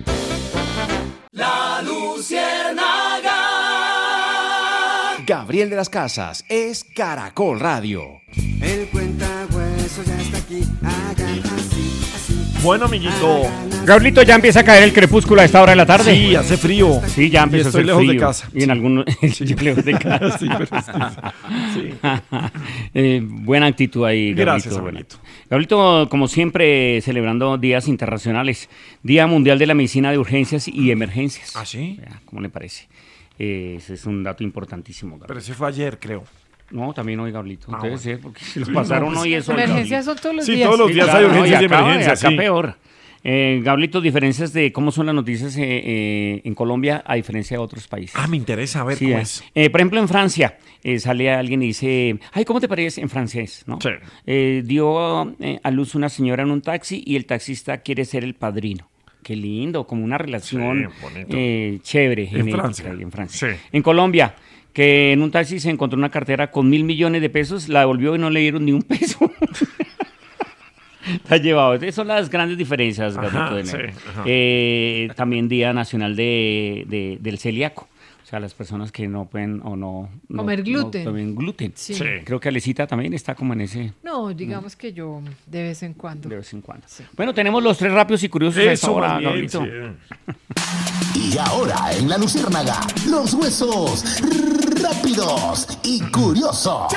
La Luciérnaga. Gabriel de las Casas es Caracol Radio. El cuentahueso ya está aquí, hagan así, así. Bueno, amiguito. Gabrielito, ya empieza a caer el crepúsculo a esta hora de la tarde. Sí, hace frío. Sí, ya empieza a hacer lejos frío. de casa. Y en algunos lejos de casa. Sí, pero sí. Buena actitud ahí, Gracias, Gabrielito. Gabrielito, como siempre, celebrando días internacionales. Día Mundial de la Medicina de Urgencias y Emergencias. ¿Ah, sí? ¿Cómo le parece? Ese es un dato importantísimo, Gabriel. Pero ese fue ayer, creo. No, también hoy, Gabrielito. Debe ser, porque si lo Sí, pasaron no, hoy eso. Emergencias son todos los días. Sí, todos los días hay urgencias y emergencias. Acá sí. peor. Gabrielito, diferencias de cómo son las noticias en Colombia a diferencia de otros países. Ah, me interesa, a ver Sí, cómo es. por ejemplo, en Francia sale alguien y dice, ay, ¿cómo te parece? En francés, ¿no? Sí. Dio a luz una señora en un taxi y el taxista quiere ser el padrino. Qué lindo, como una relación chévere, genética ahí en Francia. Sí. En Colombia, que en un taxi se encontró una cartera con 1.000 millones de pesos, la devolvió y no le dieron ni un peso. Está llevado. Esas son las grandes diferencias, Gabrielito de Negro. También Día Nacional del Celíaco. O sea, las personas que no pueden o no comer gluten. No comen gluten. Sí. Creo que Alecita también está como en ese. No, digamos que yo de vez en cuando. De vez en cuando. Sí. Bueno, tenemos los tres rápidos y curiosos a esta hora, Gabrielito. Y ahora en La Luciérnaga, los huesos rápidos y curiosos.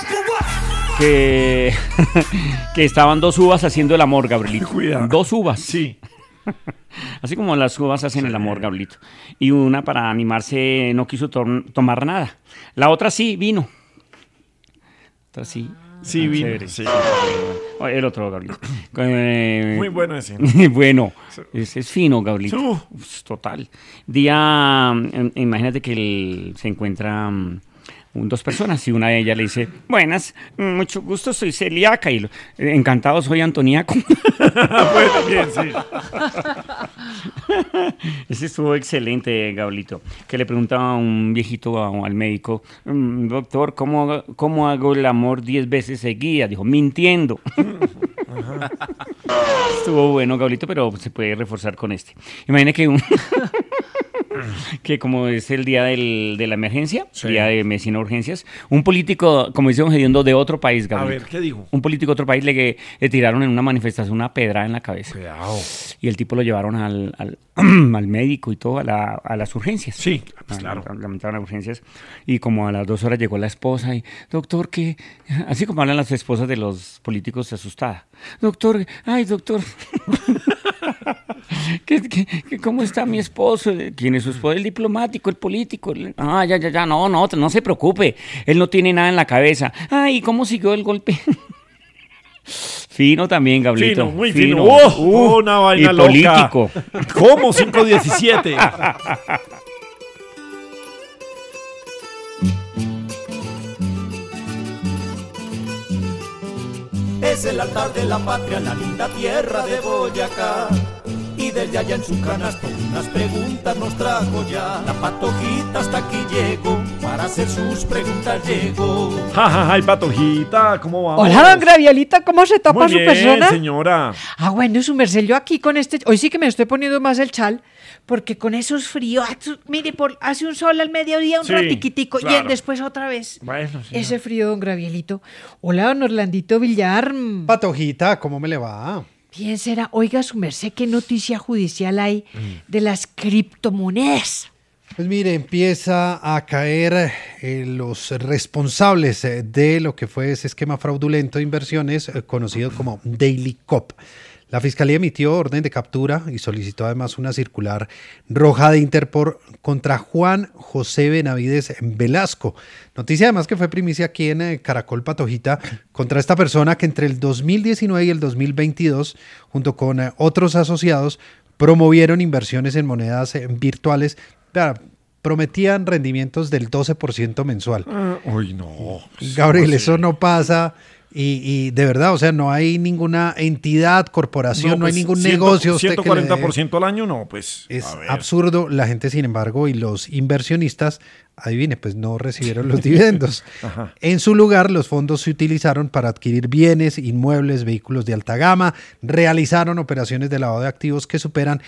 Que estaban dos uvas haciendo el amor, Gabrielito. Cuidado. Dos uvas. Sí. Así como las uvas hacen el amor, Gabrielito. Y una, para animarse, no quiso tomar nada. La otra sí, vino. Otra sí. Sí, vino. Sí. El otro, Gabrielito. Muy bueno ese. Bueno, es fino, Gabrielito. Total. Imagínate que se encuentra dos personas y una de ellas le dice, buenas, mucho gusto, soy celíaca y encantado, soy Antoniaco. Bueno, bien, sí. Ese estuvo excelente, Gabrielito, que le preguntaba a un viejito al médico, doctor, ¿cómo hago el amor 10 veces seguidas? Dijo, mintiendo. Estuvo bueno, Gabrielito, pero se puede reforzar con este. Imagine que que como es el día de la emergencia, día de medicina urgencias, un político, como dice don Gediondo, de otro país, Gabriel. A ver, ¿qué dijo? Un político de otro país le tiraron en una manifestación una pedra en la cabeza. Cuidado. Y el tipo lo llevaron al médico y todo, a las urgencias. Sí, pues claro. Lamentaron las urgencias. Y como a las 2 horas llegó la esposa y, doctor, ¿qué? Así como hablan las esposas de los políticos asustada. Doctor, ay, doctor. ¿Cómo está mi esposo? ¿Quién es su esposo? El diplomático, el político. Ah, ya, no se preocupe. Él no tiene nada en la cabeza. Ay, ¿cómo siguió el golpe? Fino también, Gablito. Fino, muy fino. Una vaina y loca. político. ¿Cómo? 517. Es el altar de la patria, la linda tierra de Boyacá. Y desde allá en su canasto unas preguntas nos trajo ya. La Patojita hasta aquí llegó, para hacer sus preguntas llegó. Ay, Patojita, ¿cómo vamos? Hola, don Gravielita, ¿cómo se topa Muy su bien, persona? señora. Ah, bueno, su merced, yo aquí con hoy sí que me estoy poniendo más el chal, porque con esos fríos, mire, hace un sol al mediodía, un ratiquitico, claro. y después otra vez. Bueno, sí. Ese frío, don Gravielito. Hola, don Orlandito Villar. Patojita, ¿cómo me le va? Bien será. Oiga, su merced, ¿qué noticia judicial hay de las criptomonedas? Pues mire, empieza a caer los responsables de lo que fue ese esquema fraudulento de inversiones conocido como Daily Cop. La Fiscalía emitió orden de captura y solicitó además una circular roja de Interpol contra Juan José Benavides Velasco. Noticia además que fue primicia aquí en Caracol Patojita contra esta persona que entre el 2019 y el 2022, junto con otros asociados, promovieron inversiones en monedas virtuales. Prometían rendimientos del 12% mensual. Uy, no. Gabriel, eso no pasa. Y de verdad, o sea, no hay ninguna entidad, corporación, no hay ningún negocio. 140% al año, no, pues. Es absurdo. La gente, sin embargo, y los inversionistas, adivine, pues no recibieron los dividendos. Ajá. En su lugar, los fondos se utilizaron para adquirir bienes, inmuebles, vehículos de alta gama, realizaron operaciones de lavado de activos que superan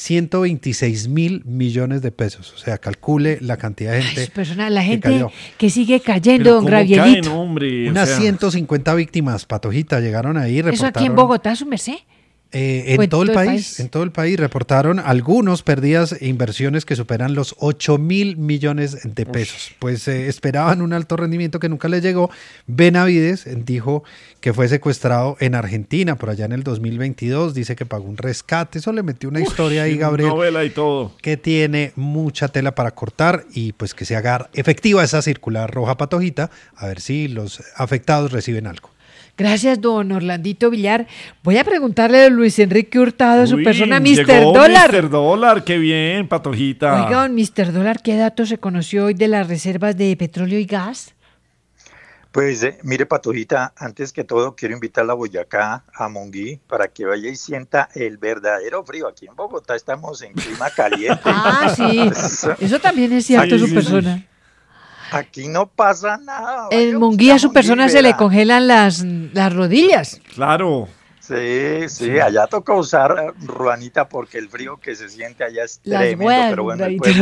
126.000 millones de pesos. O sea, calcule la cantidad de gente. La gente cayó. que sigue cayendo, don Gravielito. Unas 150 víctimas, Patojita, llegaron ahí. ¿Eso aquí en Bogotá, su merced? En todo el país reportaron algunos pérdidas e inversiones que superan los 8.000 millones de pesos. Pues esperaban un alto rendimiento que nunca les llegó. Benavides dijo que fue secuestrado en Argentina por allá en el 2022. Dice que pagó un rescate. Eso le metió una historia ahí, Gabriel. Novela y todo. Que tiene mucha tela para cortar y pues que se haga efectiva esa circular roja, Patojita, a ver si los afectados reciben algo. Gracias, don Orlandito Villar. Voy a preguntarle a Luis Enrique Hurtado, su persona, Mr. Llegó Dólar. Mr. Dólar, qué bien, Patojita. Oiga, don Mr. Dólar, ¿qué datos se conoció hoy de las reservas de petróleo y gas? Pues mire, Patojita, antes que todo quiero invitarla a Boyacá, a Monguí, para que vaya y sienta el verdadero frío. Aquí en Bogotá estamos en clima caliente. Ah, sí, eso también es cierto, su persona. Aquí no pasa nada. En Monguí a su persona se le congelan las rodillas. Claro. Sí, allá toca usar ruanita porque el frío que se siente allá es tremendo. Pero bueno,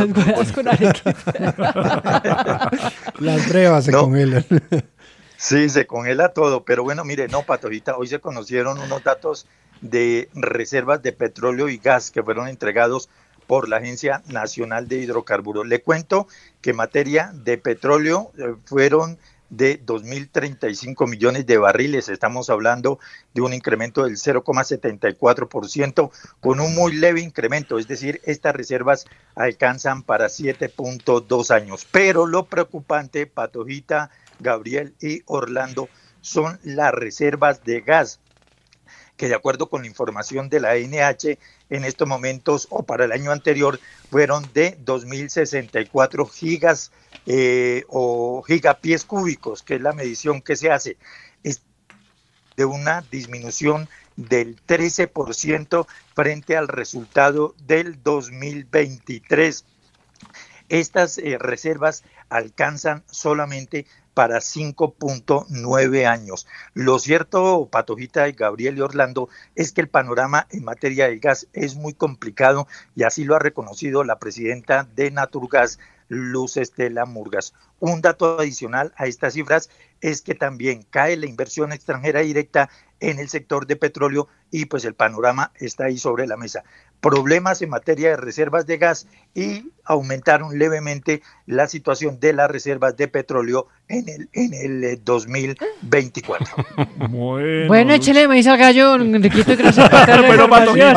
las brevas se congelan. Sí, se congela todo, pero bueno, mire, no, Patojita, hoy se conocieron unos datos de reservas de petróleo y gas que fueron entregados por la Agencia Nacional de Hidrocarburos. Le cuento que en materia de petróleo fueron de 2.035 millones de barriles. Estamos hablando de un incremento del 0,74% con un muy leve incremento, es decir, estas reservas alcanzan para 7.2 años. Pero lo preocupante, Patojita, Gabriel y Orlando, son las reservas de gas, que de acuerdo con la información de la ANH, en estos momentos o para el año anterior fueron de 2.064 gigas o gigapies cúbicos, que es la medición que se hace. Es de una disminución del 13% frente al resultado del 2023. Estas reservas alcanzan solamente para 5.9 años. Lo cierto, Patojita y Gabriel y Orlando, es que el panorama en materia de gas es muy complicado y así lo ha reconocido la presidenta de Naturgas, Luz Estela Murgas. Un dato adicional a estas cifras es que también cae la inversión extranjera directa en el sector de petróleo y pues el panorama está ahí sobre la mesa. Problemas en materia de reservas de gas y aumentaron levemente la situación de las reservas de petróleo en el 2024. Bueno, échele maíz al gallo, Enriquito, que no se Pero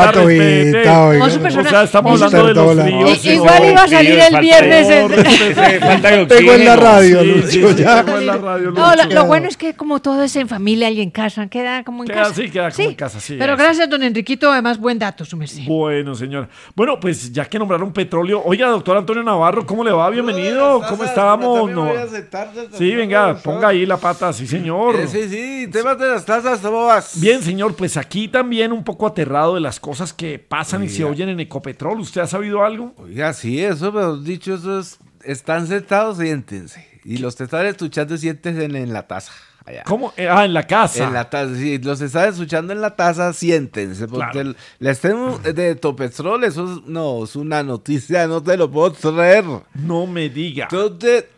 estamos hablando de los fríos. Igual iba a salir el viernes. Pegó en la radio, No, lo bueno es que como todo es en familia y en casa, queda como en casa. Sí, queda como en casa, sí. Pero gracias, don Enriquito, además buen dato, su merced. Bueno, señora. Bueno, pues ya que nombraron petróleo, oiga, doctor Antonio Navarro, ¿cómo le va? Bienvenido. ¿Cómo estamos? No. Sí, venga, ponga ahí la pata, sí, señor. Sí, temas de las tasas, ¿cómo vas? Bien, señor, pues aquí también un poco aterrado de las cosas que pasan y se oyen en Ecopetrol. ¿Usted ha sabido algo? Oiga, sí, eso, pero dicho eso, están sentados, siéntense. Y los que están escuchando, siéntense en la taza. Allá. ¿Cómo? En la casa. En la taza, sí, los están escuchando en la taza, siéntense, porque Claro. el estén de Ecopetrol, eso es una noticia, no te lo puedo traer. No me diga. ¿Dónde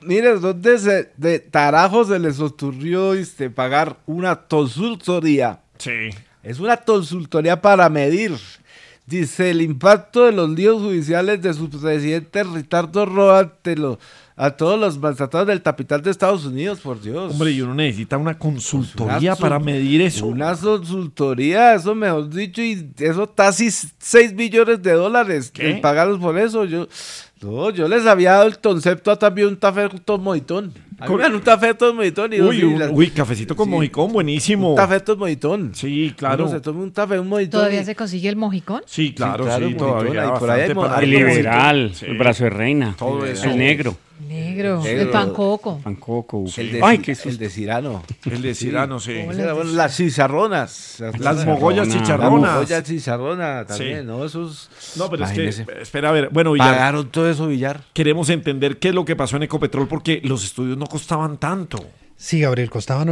de tarajo se les ocurrió pagar una consultoría? Sí. Es una consultoría para medir, dice, el impacto de los líos judiciales de su presidente Ricardo Roa a todos los maltratados del capital de Estados Unidos, por Dios. Hombre, y uno necesita una consultoría para medir eso. Una consultoría, eso mejor dicho, y eso casi 6 billones de dólares. ¿Qué? Pagados por eso. Yo les había dado el concepto a también un café con mojitón. A mí me dan un café con mojitón. Uy, cafecito con mojicón, buenísimo. Un café con mojitón. Sí, claro. Uno se toma un café, un mojitón. ¿Todavía se consigue el mojicón? Sí, claro, mojitón, todavía. y por ahí bastante hay El liberal, Sí. el brazo de reina, Todo eso. el negro. Negro, el pancoco. Pancoco. El de, Ay, qué susto. el de Cirano. El de Cirano, sí. Las chicharronas. Las mogollas chicharronas. La mogolla chicharrona también, Sí. ¿no? Esos... No, pero es Imagínese. que, espera, a ver, bueno, Villar, Pagaron todo eso, Villar. queremos entender qué es lo que pasó en Ecopetrol porque los estudios no costaban tanto. Sí, Gabriel, costaban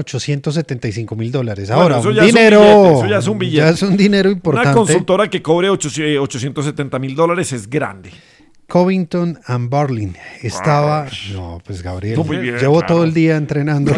$875,000. Bueno, Ahora, eso un ya es un dinero. billete, eso ya es un billete. Ya es un dinero importante. Una consultora que cobre $870,000 es grande. Covington and Burling estaba. No, pues Gabriel, No, muy bien, llevo claro. todo el día entrenando.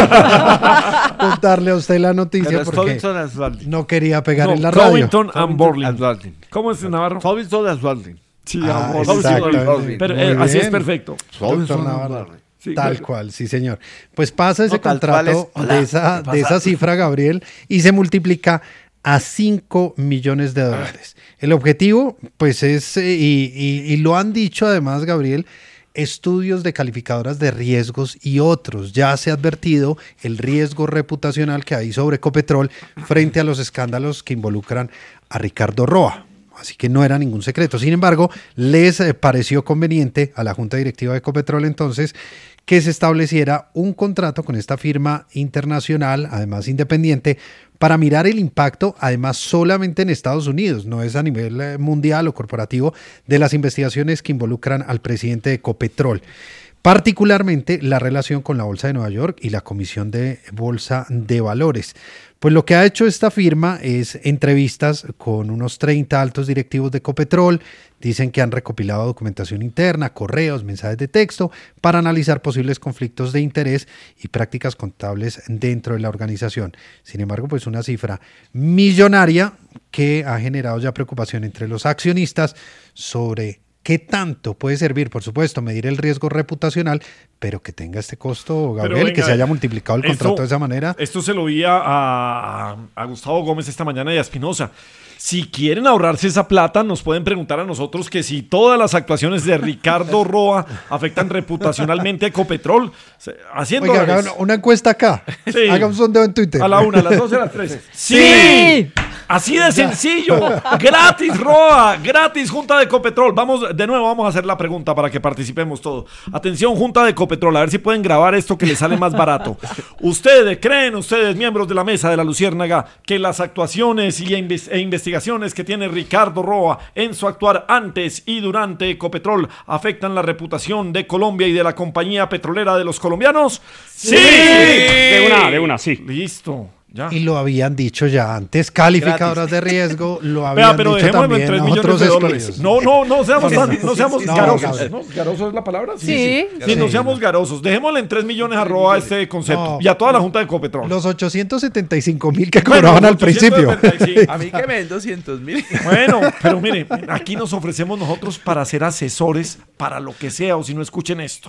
Contarle a usted la noticia Pero es porque Covington and Burling. no quería pegar No, en la radio. Covington and Burling. and Burling. ¿Cómo es, Navarro? Covington and Burling. Sí, Ah, and Burling. exactamente. Pero Muy así es bien. perfecto. Doctor Navarro. Sí, Tal claro. cual, sí, señor. Pues pasa ese No, tal cual contrato es. Hola, de esa, ¿qué de pasa? esa cifra, Gabriel, y se multiplica a $5 millones. El objetivo, pues es, y lo han dicho además, Gabriel, estudios de calificadoras de riesgos y otros. Ya se ha advertido el riesgo reputacional que hay sobre Ecopetrol frente a los escándalos que involucran a Ricardo Roa. Así que no era ningún secreto. Sin embargo, les pareció conveniente a la Junta Directiva de Ecopetrol entonces que se estableciera un contrato con esta firma internacional, además independiente, para mirar el impacto, además solamente en Estados Unidos, no es a nivel mundial o corporativo, de las investigaciones que involucran al presidente de Ecopetrol. Particularmente la relación con la Bolsa de Nueva York y la Comisión de Bolsa de Valores. Pues lo que ha hecho esta firma es entrevistas con unos 30 altos directivos de Ecopetrol. Dicen que han recopilado documentación interna, correos, mensajes de texto para analizar posibles conflictos de interés y prácticas contables dentro de la organización. Sin embargo, pues una cifra millonaria que ha generado ya preocupación entre los accionistas sobre ¿qué tanto puede servir? Por supuesto, medir el riesgo reputacional, pero que tenga este costo, Gabriel, que se haya multiplicado el contrato de esa manera. Esto se lo vi a Gustavo Gómez esta mañana y a Espinosa. Si quieren ahorrarse esa plata, nos pueden preguntar a nosotros que si todas las actuaciones de Ricardo Roa afectan reputacionalmente a Ecopetrol. Haciendo Oiga, haga una encuesta acá. Sí. Haga un sondeo en Twitter. A la 1, a las 2, a las 3. ¡Sí! Así de sencillo. Gratis, Roa. Gratis, Junta de Ecopetrol. Vamos, de nuevo, vamos a hacer la pregunta para que participemos todos. Atención, Junta de Ecopetrol, a ver si pueden grabar esto que les sale más barato. ¿Creen ustedes, miembros de la mesa de la Luciérnaga, que las actuaciones e investigaciones que tiene Ricardo Roa en su actuar antes y durante Ecopetrol afectan la reputación de Colombia y de la compañía petrolera de los colombianos? ¡Sí! De una, sí. Listo. Ya. Y lo habían dicho ya antes, calificadoras de riesgo, lo habían pero dicho dejémoslo también en $3 a otros millones. estudios. No seamos garosos. Gabriel. ¿No? ¿Garoso es la palabra? Sí. No seamos garosos. Dejémosle en 3 millones a este concepto. Y a toda la Junta de Ecopetrol. Los 875.000 que cobraban al principio. A mí que me den 200.000. Bueno, pero mire, aquí nos ofrecemos nosotros para ser asesores para lo que sea, o si no, escuchen esto.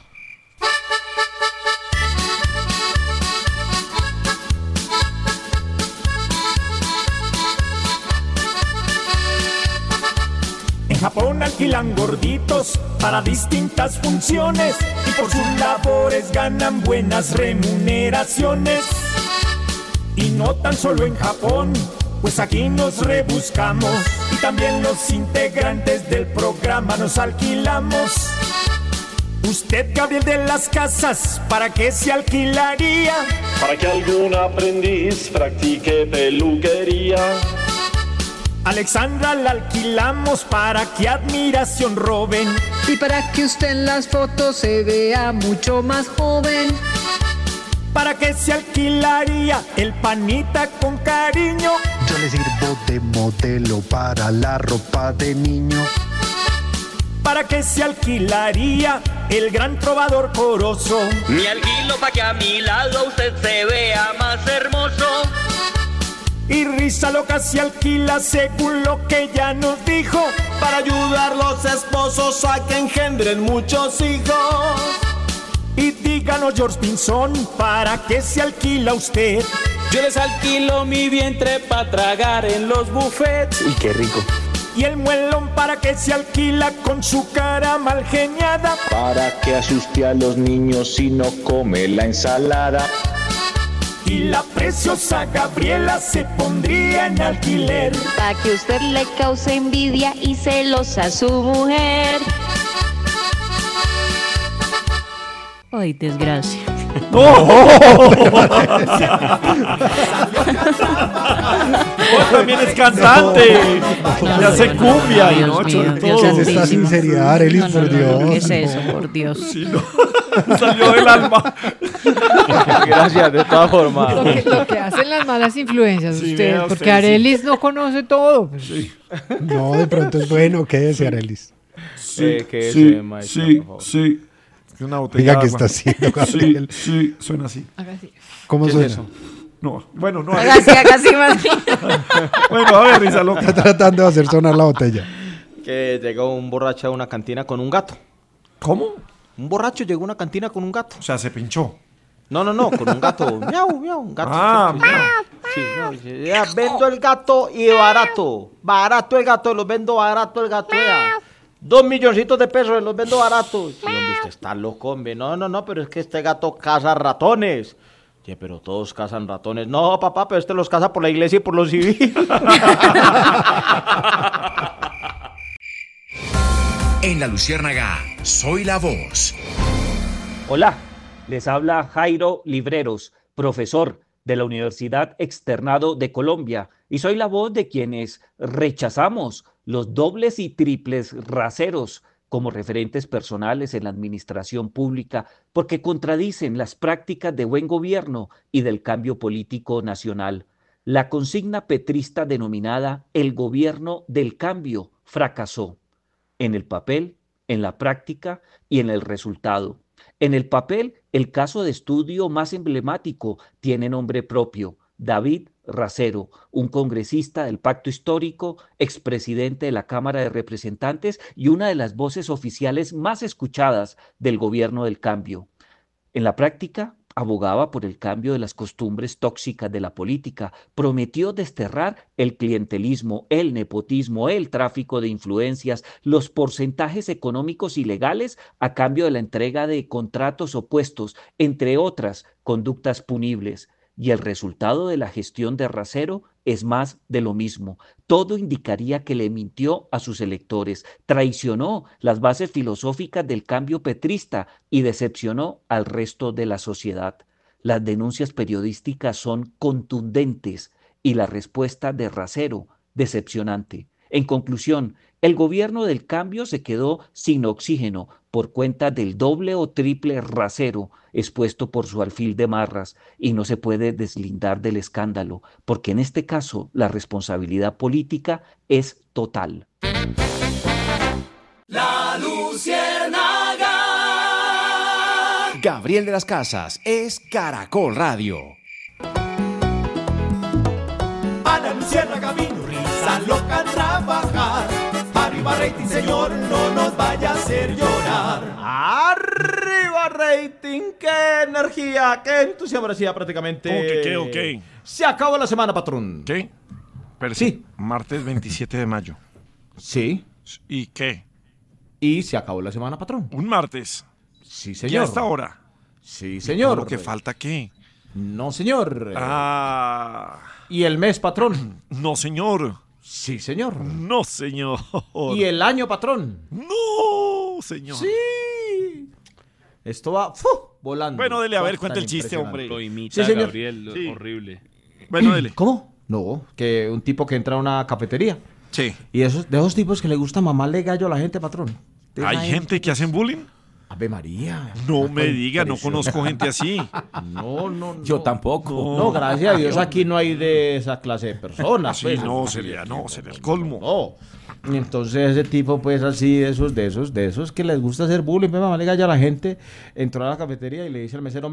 En Japón alquilan gorditos para distintas funciones y por sus labores ganan buenas remuneraciones. Y no tan solo en Japón, pues aquí nos rebuscamos y también los integrantes del programa nos alquilamos. Usted, Gabriel de las Casas, ¿para qué se alquilaría? Para que algún aprendiz practique peluquería. Alexandra la alquilamos para que admiración roben y para que usted en las fotos se vea mucho más joven. ¿Para qué se alquilaría el panita con cariño? Yo le sirvo de modelo para la ropa de niño. ¿Para qué se alquilaría el gran trovador Corozo? Me alquilo para que a mi lado usted se vea más hermoso. Y Risa Loca se alquila según lo que ella nos dijo, para ayudar los esposos a que engendren muchos hijos. Y díganos, George Pinzón, ¿para qué se alquila usted? Yo les alquilo mi vientre para tragar en los buffets. Y qué rico. Y el muelón, ¿para qué se alquila con su cara mal geniada? Para que asuste a los niños si no come la ensalada. Y la preciosa Gabriela se pondría en alquiler para que usted le cause envidia y celos a su mujer. Ay, desgracia. ¡No! También es cantante. Y hace cumbia. Y no, esta sinceridad, Arelis, por Dios. ¿Qué es eso, por Dios? Sí, no. Salió del alma. Gracias, de todas formas. Lo que hacen las malas influencias, Sí, usted, vea porque usted, Arelis no conoce todo. Pues. Sí. No, de pronto es bueno, quédese, Arelis. Sí. Es una botella Diga de qué agua. está haciendo, Gabriel. Sí, suena así. Haga así. ¿Cómo ¿Qué suena? es eso? No, bueno, no. Haga así más bien. Bueno, a ver, Risa Loca. Está tratando de hacer sonar la botella. Que llegó un borracho a una cantina con un gato. ¿Cómo? Un borracho llegó a una cantina con un gato. O sea, se pinchó. No, con un gato. Miau, miau, un gato. Ah, Sí, miau, dice, ya, vendo el gato y barato. Barato el gato, los vendo barato el gato. Ya. 2 milloncitos de pesos, los vendo baratos. Y hombre, usted está loco, hombre. No, pero es que este gato caza ratones. Oye, pero todos cazan ratones. No, papá, pero este los caza por la iglesia y por los civiles. En La Luciérnaga, soy la voz. Hola, les habla Jairo Libreros, profesor de la Universidad Externado de Colombia, y soy la voz de quienes rechazamos los dobles y triples raseros como referentes personales en la administración pública porque contradicen las prácticas de buen gobierno y del cambio político nacional. La consigna petrista denominada el gobierno del cambio fracasó en el papel, en la práctica y en el resultado. En el papel, el caso de estudio más emblemático tiene nombre propio: David Rasero, un congresista del Pacto Histórico, expresidente de la Cámara de Representantes y una de las voces oficiales más escuchadas del gobierno del cambio. En la práctica, abogaba por el cambio de las costumbres tóxicas de la política, prometió desterrar el clientelismo, el nepotismo, el tráfico de influencias, los porcentajes económicos ilegales a cambio de la entrega de contratos o puestos, entre otras conductas punibles. y el resultado de la gestión de Racero es más de lo mismo. Todo indicaría que le mintió a sus electores, traicionó las bases filosóficas del cambio petrista y decepcionó al resto de la sociedad. Las denuncias periodísticas son contundentes y la respuesta de Racero decepcionante. En conclusión, el gobierno del cambio se quedó sin oxígeno por cuenta del doble o triple Racero expuesto por su alfil de marras y no se puede deslindar del escándalo, porque en este caso la responsabilidad política es total. La Luciérnaga. Gabriel de las Casas es Caracol Radio. A la Luciérnaga vino risa loca a trabajar. Arriba rating, señor, no nos vaya a hacer llorar. ¡Arriba rating! ¡Qué energía! ¡Qué entusiasmo! Decía prácticamente. ¿Qué? Se acabó la semana, patrón. ¿Qué? Pero sí. Martes 27 de mayo. Sí. ¿Y qué? Y se acabó la semana, patrón. Un martes. Sí, señor. ¿Ya hasta ahora? Sí, señor. ¿Lo que falta qué? No, señor. Ah. ¿Y el mes, patrón? No, señor. Sí, señor. No, señor. ¿Y el año, patrón? No, señor. Sí. Esto va volando. Bueno, dele, a ver, cuenta el chiste, hombre. Lo imita, sí, señor. Gabriel, sí. Horrible. Bueno, dele. ¿Cómo? No, que un tipo que entra a una cafetería. Sí. Y de esos tipos que le gusta mamarle gallo a la gente, patrón. ¿Hay gente que hacen bullying? Ave María. No me diga, no conozco gente así. No. Yo tampoco. No, gracias a Dios aquí no hay de esa clase de personas. Sí, pues. no, sería el colmo. No. Entonces ese tipo, pues así, de esos que les gusta hacer bullying, pues mamarle gallo a la gente, entró a la cafetería y le dice al mesero,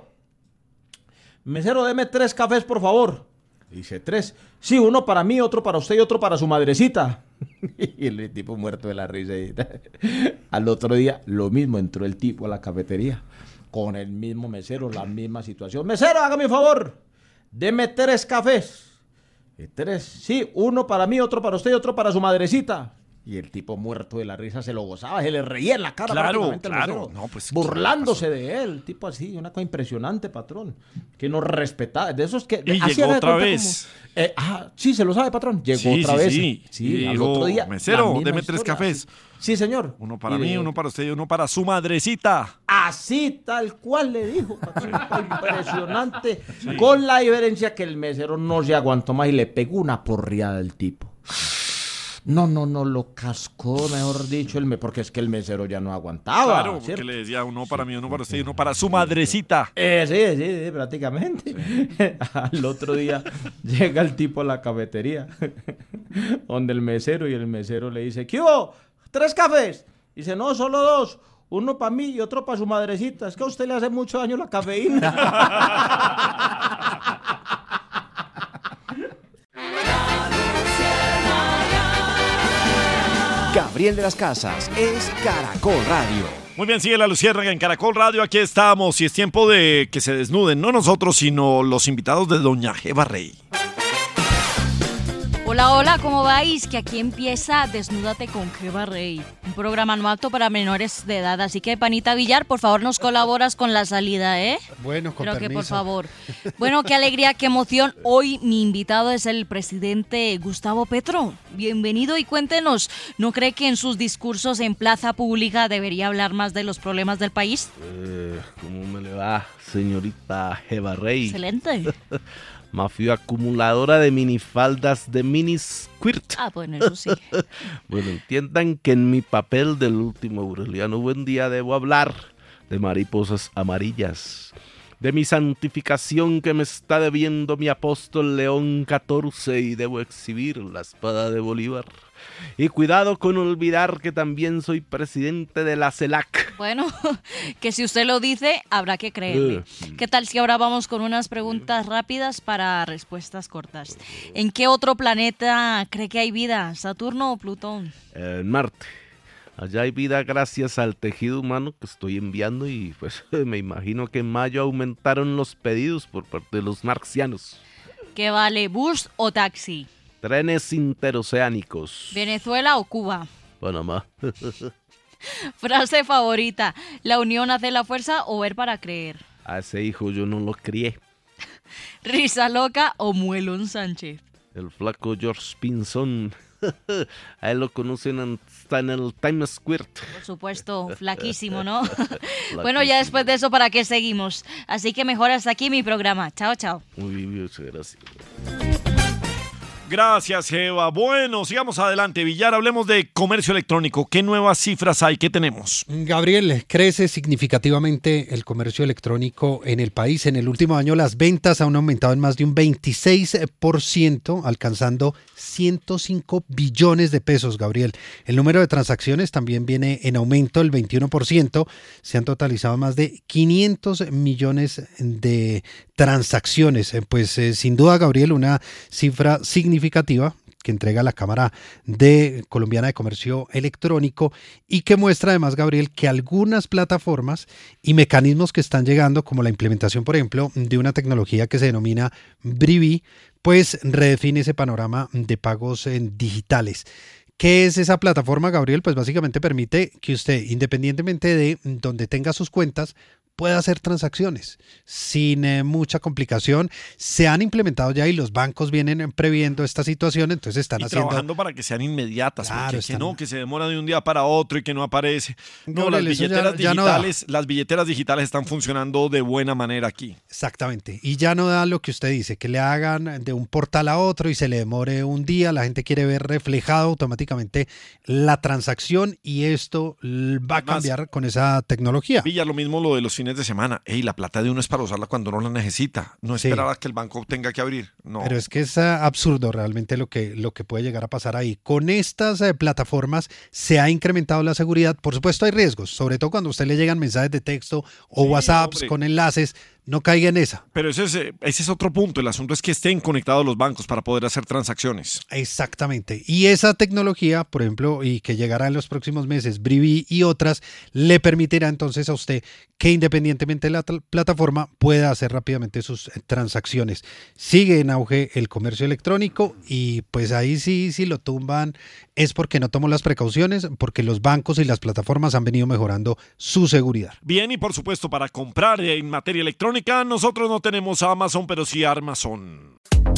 mesero, deme 3 cafés, por favor. Dice 3. Sí, uno para mí, otro para usted y otro para su madrecita. Y el tipo muerto de la risa. Al otro día, lo mismo, entró el tipo a la cafetería con el mismo mesero, la misma situación. Mesero, hágame un favor, deme 3 cafés. 3, sí, uno para mí, otro para usted y otro para su madrecita. Y el tipo muerto de la risa se lo gozaba, se le reía en la cara. Claro. No, pues, burlándose de él, tipo así, una cosa impresionante, patrón. Que no respetaba, de esos que... Y llegó otra vez. Sí, se lo sabe, patrón. Llegó otra vez. Sí, al otro día. Mesero, deme 3 cafés. Sí, señor. Uno para mí, uno para usted y uno para su madrecita. Así, tal cual le dijo, patrón. Impresionante. Sí. Con la diferencia que el mesero no se aguantó más y le pegó una porriada al tipo. No, lo cascó, mejor dicho, porque es que el mesero ya no aguantaba. Claro, porque ¿cierto? Le decía uno para mí, uno para usted y uno para su madrecita. Sí, prácticamente. Sí. Al otro día llega el tipo a la cafetería, donde el mesero le dice, ¿qué hubo? 3 cafés. Dice, no, solo 2. Uno para mí y otro para su madrecita. Es que a usted le hace mucho daño la cafeína. Gabriel de las Casas es Caracol Radio. Muy bien, sigue la Luciérnaga en Caracol Radio. Aquí estamos y es tiempo de que se desnuden, no nosotros, sino los invitados de Doña Jeva Rey. Hola, ¿cómo vais? Que aquí empieza Desnúdate con Jeva Rey, un programa no apto para menores de edad. Así que, Panita Villar, por favor, nos colaboras con la salida, ¿eh? Bueno, con Creo permiso. que, por favor. Bueno, qué alegría, qué emoción. Hoy mi invitado es el presidente Gustavo Petro. Bienvenido y cuéntenos, ¿no cree que en sus discursos en plaza pública debería hablar más de los problemas del país? ¿Cómo me le va, señorita Jeva Rey? Excelente. Mafia acumuladora de minifaldas de minisquirt. Bueno, eso sí. Bueno, entiendan que en mi papel del último Aureliano Buendía debo hablar de mariposas amarillas, de mi santificación que me está debiendo mi apóstol León XIV y debo exhibir la espada de Bolívar. Y cuidado con olvidar que también soy presidente de la CELAC. Bueno, que si usted lo dice, habrá que creerle. ¿Qué tal si ahora vamos con unas preguntas rápidas para respuestas cortas? ¿En qué otro planeta cree que hay vida? ¿Saturno o Plutón? En Marte. Allá hay vida gracias al tejido humano que estoy enviando y pues me imagino que en mayo aumentaron los pedidos por parte de los marcianos. ¿Qué vale, bus o taxi? Trenes interoceánicos. ¿Venezuela o Cuba? Panamá. Frase favorita, ¿la unión hace la fuerza o ver para creer? A ese hijo yo no lo crié. Risa Loca o Muelón Sánchez. El flaco George Pinzón. A él lo conocen hasta en el Times Square. Por supuesto, flaquísimo, ¿no? Bueno, ya después de eso, ¿para qué seguimos? Así que mejor hasta aquí mi programa. Chao, chao. Muy bien, gracias. Gracias, Eva. Bueno, sigamos adelante. Villar, hablemos de comercio electrónico. ¿Qué nuevas cifras hay? ¿Qué tenemos? Gabriel, crece significativamente el comercio electrónico en el país. En el último año las ventas han aumentado en más de un 26%, alcanzando 105 billones de pesos, Gabriel. El número de transacciones también viene en aumento, el 21%. Se han totalizado más de 500 millones de transacciones. Pues sin duda, Gabriel, una cifra significativa que entrega la Cámara Colombiana de Comercio Electrónico y que muestra además, Gabriel, que algunas plataformas y mecanismos que están llegando, como la implementación, por ejemplo, de una tecnología que se denomina Brivi, pues redefine ese panorama de pagos digitales. ¿Qué es esa plataforma, Gabriel? Pues básicamente permite que usted, independientemente de donde tenga sus cuentas, puede hacer transacciones sin mucha complicación. Se han implementado ya y los bancos vienen previendo esta situación, entonces están haciendo... trabajando para que sean inmediatas, claro, porque que se demora de un día para otro y que no aparece. No, Gabriel, las billeteras digitales, las billeteras digitales están funcionando de buena manera aquí. Exactamente, y ya no da lo que usted dice, que le hagan de un portal a otro y se le demore un día. La gente quiere ver reflejado automáticamente la transacción y esto va a cambiar con esa tecnología. Villa, lo mismo lo de los fines de semana. La plata de uno es para usarla cuando uno la necesita, no esperar a que el banco tenga que abrir. No. Pero es que es absurdo realmente lo que puede llegar a pasar ahí. Con estas plataformas se ha incrementado la seguridad. Por supuesto hay riesgos, sobre todo cuando a usted le llegan mensajes de texto o WhatsApps con enlaces. No caiga en esa. Pero ese es otro punto. El asunto es que estén conectados los bancos para poder hacer transacciones. Exactamente. Y esa tecnología, por ejemplo, y que llegará en los próximos meses, Brivi y otras, le permitirá entonces a usted que independientemente de la plataforma pueda hacer rápidamente sus transacciones. Sigue en auge el comercio electrónico y pues ahí sí, si lo tumban es porque no tomó las precauciones, porque los bancos y las plataformas han venido mejorando su seguridad. Bien, y por supuesto para comprar en materia electrónica, nosotros no tenemos Amazon, pero sí Armazon.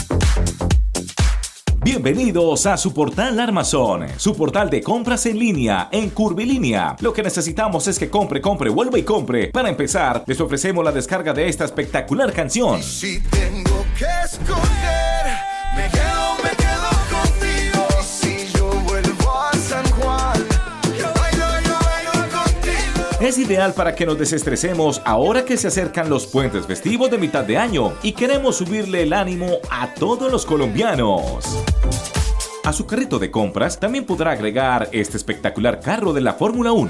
Bienvenidos a su portal Armazon, su portal de compras en línea, en curvilínea. Lo que necesitamos es que compre, vuelva y compre. Para empezar, les ofrecemos la descarga de esta espectacular canción. Si tengo que escoger, me quedo contigo. Si yo vuelvo a San Juan, yo bailo contigo. Es ideal para que nos desestresemos ahora que se acercan los puentes festivos de mitad de año y queremos subirle el ánimo a todos los colombianos. A su carrito de compras también podrá agregar este espectacular carro de la Fórmula 1.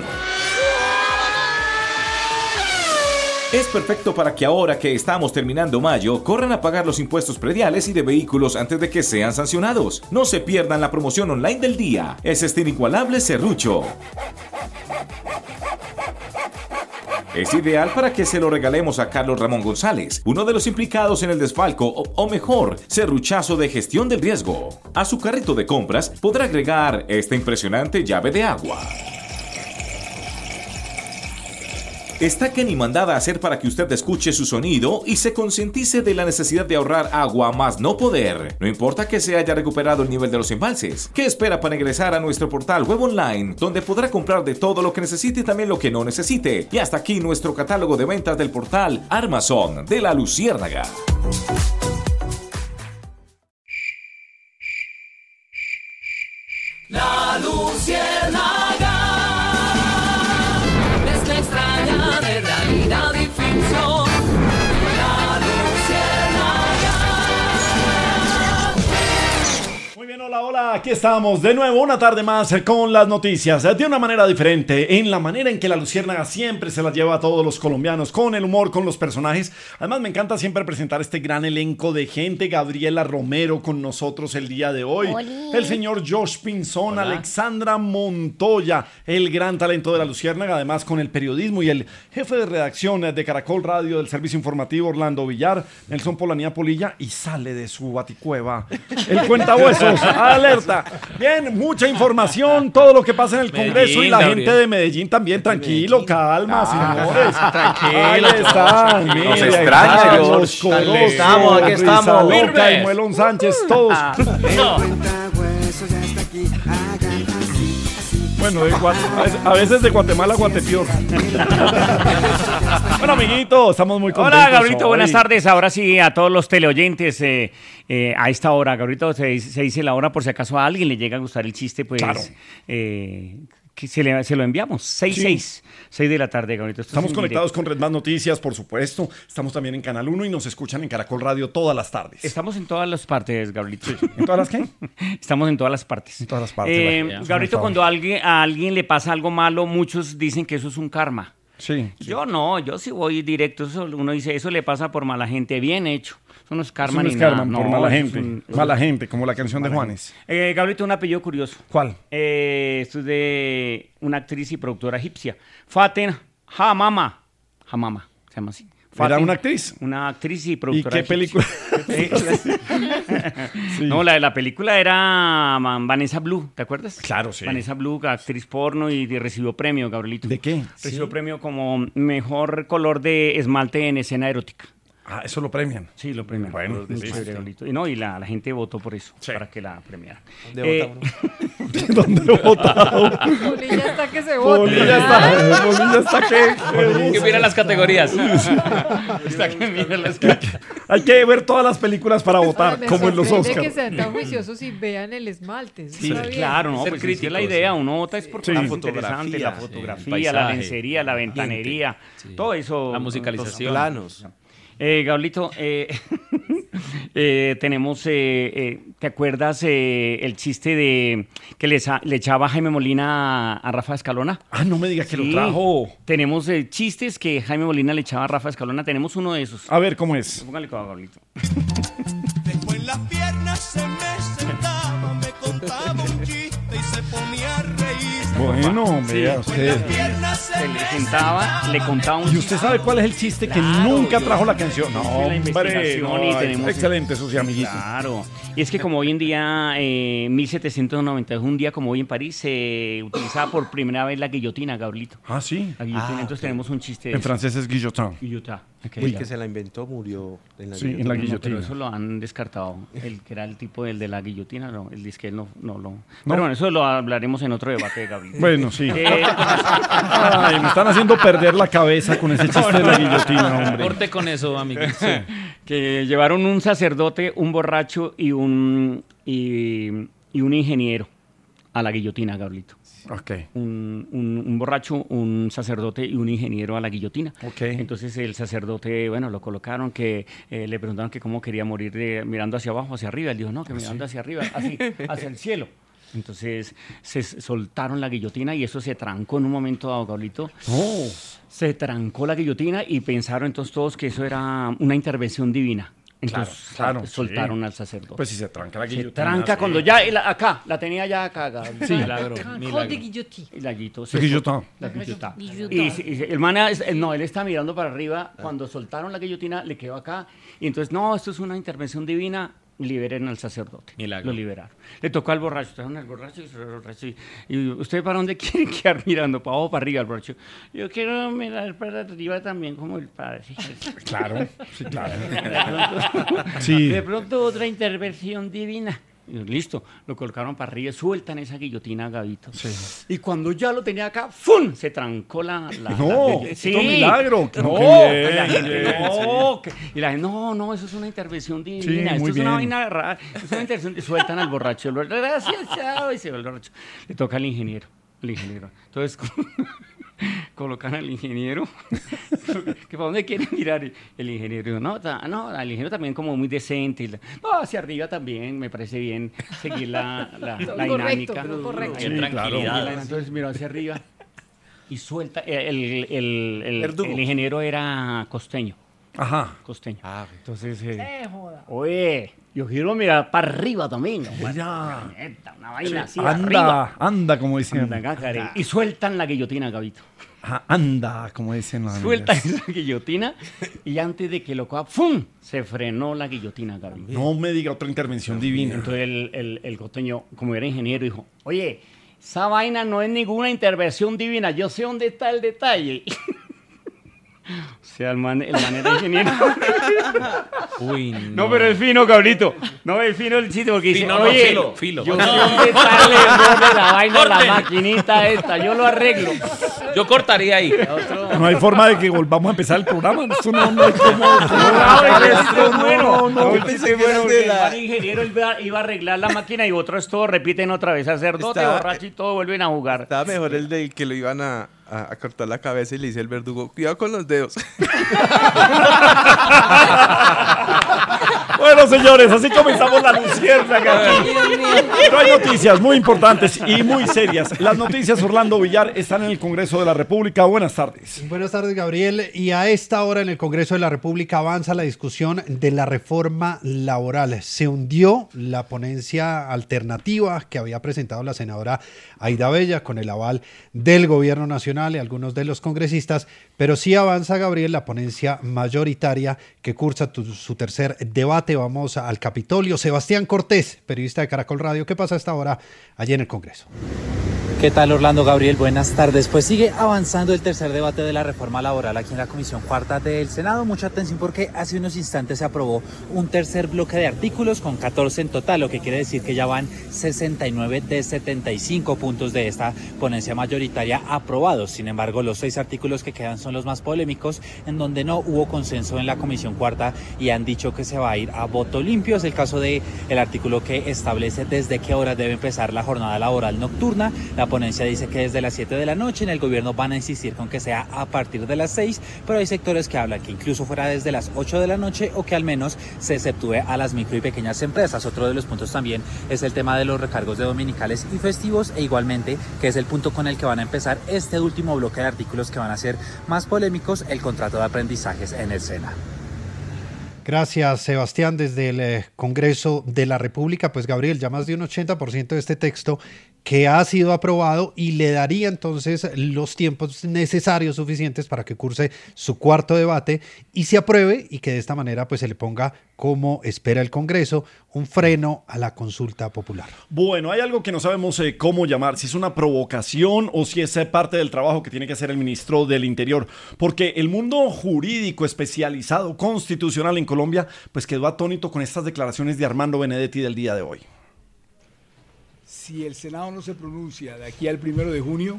Es perfecto para que ahora que estamos terminando mayo, corran a pagar los impuestos prediales y de vehículos antes de que sean sancionados. No se pierdan la promoción online del día. Es este inigualable serrucho. Es ideal para que se lo regalemos a Carlos Ramón González, uno de los implicados en el desfalco o mejor, serruchazo de gestión del riesgo. A su carrito de compras podrá agregar esta impresionante llave de agua. Está que ni mandada a hacer para que usted escuche su sonido y se concientice de la necesidad de ahorrar agua más no poder. No importa que se haya recuperado el nivel de los embalses. ¿Qué espera para ingresar a nuestro portal web online, donde podrá comprar de todo lo que necesite y también lo que no necesite? Y hasta aquí nuestro catálogo de ventas del portal Armazon de la Luciérnaga. La Luciérnaga es la extraña de realidad y ficción. La Luciérnaga. Muy bien, hola, aquí estamos de nuevo una tarde más con las noticias de una manera diferente, en la manera en que la Luciérnaga siempre se las lleva a todos los colombianos, con el humor, con los personajes. Además me encanta siempre presentar este gran elenco de gente. Gabriela Romero con nosotros el día de hoy. ¡Oli! El señor Josh Pinzón, Alexandra Montoya, el gran talento de la Luciérnaga, además con el periodismo, y el jefe de redacción de Caracol Radio del Servicio Informativo, Orlando Villar, Nelson Polanía Polilla, y sale de su baticueva el cuentahuesos, Alerta importa. Bien, mucha información, todo lo que pasa en el Congreso y la Gabriel. gente de Medellín también. Tranquilo, calma, señores. Ahí Tranquilo. están, mire, Nos ahí extraña, están George. los Corozo, Aquí estamos. Rizaloca y Muelón Sánchez, todos. Bueno, a veces de Guatemala a Guatepeor. Bueno, amiguito, estamos muy contentos. Hola, Gabrielito, hoy. buenas tardes. Ahora sí, a todos los teleoyentes, a esta hora, Gabrielito, se dice la hora por si acaso a alguien le llega a gustar el chiste, pues Claro. que se lo enviamos. 6 de la tarde, Gabrielito. Esto Estamos es en conectados directo. con Red Más Noticias, por supuesto. Estamos también en Canal 1 y nos escuchan en Caracol Radio todas las tardes. Estamos en todas las partes, Gabrielito. ¿En todas las qué? Estamos en todas las partes. En todas las partes. Bueno, Gabrielito, por favor. cuando a alguien le pasa algo malo, muchos dicen que eso es un karma. Sí. Yo no, yo sí voy directo. Uno dice, eso le pasa por mala gente. Bien hecho. Eso no es karma Eso no ni es nada. karma, por No, mala eso es gente. Mala gente, como la canción de mala Juanes. Gabrielito, un apellido curioso. ¿Cuál? Esto es de una actriz y productora egipcia. Faten Hamama. Hamama, se llama así. ¿Era una actriz? Una actriz y productora ¿Y qué película? Sí. No, la película era Vanessa Blue, ¿te acuerdas? Claro, sí. Vanessa Blue, actriz porno y recibió premio, Gabrielito. ¿De qué? Recibió premio como mejor color de esmalte en escena erótica. Ah, eso lo premian. Sí, lo premian. Bueno, Muy sí, chévere, sí. Gabrielito. Y la gente votó por eso, para que la premiaran. ¿Dónde votado? Polilla está que se vota. Polilla está que... Que mira las categorías. Está que mira las categorías. Hay que ver todas las películas para votar, Me como en los sorprende Oscars. que sean tan juiciosos y vean el esmalte. Eso Sí, está bien. claro, no, Ser pues críticos, es la idea, uno vota es porque Sí. es interesante, la fotografía, el la paisaje, lencería, la ventanería, todo eso. La musicalización. Planos. Gablito, tenemos, ¿te acuerdas el chiste de que le echaba Jaime Molina a Rafa Escalona? Ah, no me diga que Sí. lo trajo. Tenemos chistes que Jaime Molina le echaba a Rafa Escalona, tenemos uno de esos. A ver, ¿cómo es? Póngale cuidado, Gablito. Después en las piernas se me sentaba, me contaba un chiste y se ponía a reír. Bueno, vea usted. Se le sentaba, le contaba un ¿Y usted sabe cuál es el chiste que nunca trajo la canción? No, hice la hombre. investigación y No, tenemos- excelente, sus amiguitos. Claro. Y es que como hoy en día, 1790, un día como hoy en París, se utilizaba por primera vez la guillotina, Gabrielito. Ah, sí. La guillotina. Ah, Entonces ok. tenemos un chiste de En eso. francés es guillotin. Guillotin. El que se la inventó murió en la Sí, en la No, pero guillotina. eso lo han descartado. El que era el tipo del de la guillotina, no, el disque él no lo... Pero bueno, eso lo hablaremos en otro debate, Gabriel. Bueno, sí. Ay, me están haciendo perder la cabeza con ese chiste de la guillotina, hombre. Corte con eso, amigo. Que llevaron un sacerdote, un borracho y un ingeniero a la guillotina, Gabrielito. Ok. Un borracho, un sacerdote y un ingeniero a la guillotina. Ok. Entonces el sacerdote, bueno, lo colocaron, que le preguntaron que cómo quería morir mirando hacia abajo, hacia arriba. Él dijo, no, que mirando hacia arriba, así, hacia el cielo. Entonces se soltaron la guillotina y eso se trancó en un momento dado, Gabrielito. Oh. Se trancó la guillotina y pensaron entonces todos que eso era una intervención divina. Entonces Claro, soltaron sí. al sacerdote. Pues si se tranca la Se guillotina. tranca sí. cuando ya, acá, la tenía ya acá. Gabriel. Sí. Milagro. Trancó de guillotí. Y la guillotó. La guillotá. La guillotá. Guillotá. Y el man, no, él está mirando para arriba. Cuando soltaron la guillotina, le quedó acá. Y entonces, no, esto es una intervención divina. Liberen al sacerdote. Milagro. Lo liberaron. Le tocó al borracho. Trajeron al borracho y el borracho. Y ¿usted para dónde quiere quedar mirando? ¿Para abajo o para arriba el borracho? Yo quiero mirar para arriba también, como el padre. Claro, sí, claro. Sí. De pronto otra intervención divina. Y listo, lo colocaron para arriba, sueltan esa guillotina, Gabito. Sí. Y cuando ya lo tenía acá, ¡fum! Se trancó la No, sí. otro milagro. No, Qué bien, la gente, bien, no, y la gente, no, eso es una intervención divina, Sí, esto muy es una bien. vaina rara, es una intervención, y sueltan al borracho, gracias, chao, y se va el borracho. Le toca al ingeniero. Entonces, colocan al ingeniero, que para dónde quiere mirar el ingeniero. No, el ingeniero también como muy decente. No, hacia arriba también, me parece bien seguir la dinámica. Correcto. Qué tranquilidad. Entonces miró hacia arriba y suelta. El ingeniero era costeño. Ajá. Costeño. Ah, Entonces, Joda. oye, yo quiero mirar para arriba también. Mira. Una vaina así arriba. Anda, como decían. Anda, Karen. Y sueltan la guillotina, Gabito. Anda, como dicen los Suelta amigos. esa guillotina y antes de que lo coja, ¡fum! Se frenó la guillotina, Gabriel. No me diga otra intervención divina. Entonces el costeño, como era ingeniero, dijo, oye, esa vaina no es ninguna intervención divina, yo sé dónde está el detalle. O sea, el man era ingeniero. Uy, No, pero es fino, cabrito. No, es fino el chiste porque dice, Fino, no, oye, filo. yo sé dónde está el error de la vaina de la maquinita esta, yo lo arreglo. Yo cortaría ahí. No hay forma de que volvamos a empezar el programa. Esto no hay como... El ingeniero iba a arreglar la máquina y otros todos repiten otra vez, sacerdote, borracho y todo vuelven a jugar. Estaba mejor el del que lo iban a cortar la cabeza y le dice el verdugo, cuidado con los dedos. Bueno, señores, así comenzamos la luciérnaga aquí. Pero hay noticias muy importantes y muy serias. Las noticias, Orlando Villar, están en el Congreso de la República. Buenas tardes. Buenas tardes, Gabriel. Y a esta hora en el Congreso de la República avanza la discusión de la reforma laboral. Se hundió la ponencia alternativa que había presentado la senadora Aida Bella con el aval del Gobierno Nacional y algunos de los congresistas, pero sí avanza, Gabriel, la ponencia mayoritaria que cursa su tercer debate. Vamos al Capitolio. Sebastián Cortés, periodista de Caracol Radio. ¿Qué pasa a esta hora allí en el Congreso? ¿Qué tal, Orlando? Gabriel, buenas tardes. Pues sigue avanzando el tercer debate de la reforma laboral aquí en la Comisión Cuarta del Senado. Mucha atención porque hace unos instantes se aprobó un tercer bloque de artículos con 14 en total, lo que quiere decir que ya van 69 de 75 puntos de esta ponencia mayoritaria aprobados. Sin embargo, los 6 artículos que quedan son los más polémicos, en donde no hubo consenso en la Comisión Cuarta y han dicho que se va a ir a voto limpio. Es el caso del artículo que establece desde qué horas debe empezar la jornada laboral nocturna. La ponencia dice que desde las 7 de la noche, en el gobierno van a insistir con que sea a partir de las 6, pero hay sectores que hablan que incluso fuera desde las 8 de la noche o que al menos se exceptúe a las micro y pequeñas empresas. Otro de los puntos también es el tema de los recargos de dominicales y festivos e igualmente, que es el punto con el que van a empezar este último bloque de artículos que van a ser más polémicos, el contrato de aprendizajes en el SENA. Gracias, Sebastián. Desde el Congreso de la República, pues Gabriel, ya más de un 80% de este texto que ha sido aprobado y le daría entonces los tiempos necesarios, suficientes para que curse su cuarto debate y se apruebe y que de esta manera pues se le ponga, como espera el Congreso, un freno a la consulta popular. Bueno, hay algo que no sabemos cómo llamar, si es una provocación o si es parte del trabajo que tiene que hacer el ministro del Interior, porque el mundo jurídico especializado constitucional en Colombia pues quedó atónito con estas declaraciones de Armando Benedetti del día de hoy. Si el Senado no se pronuncia de aquí al 1 de junio,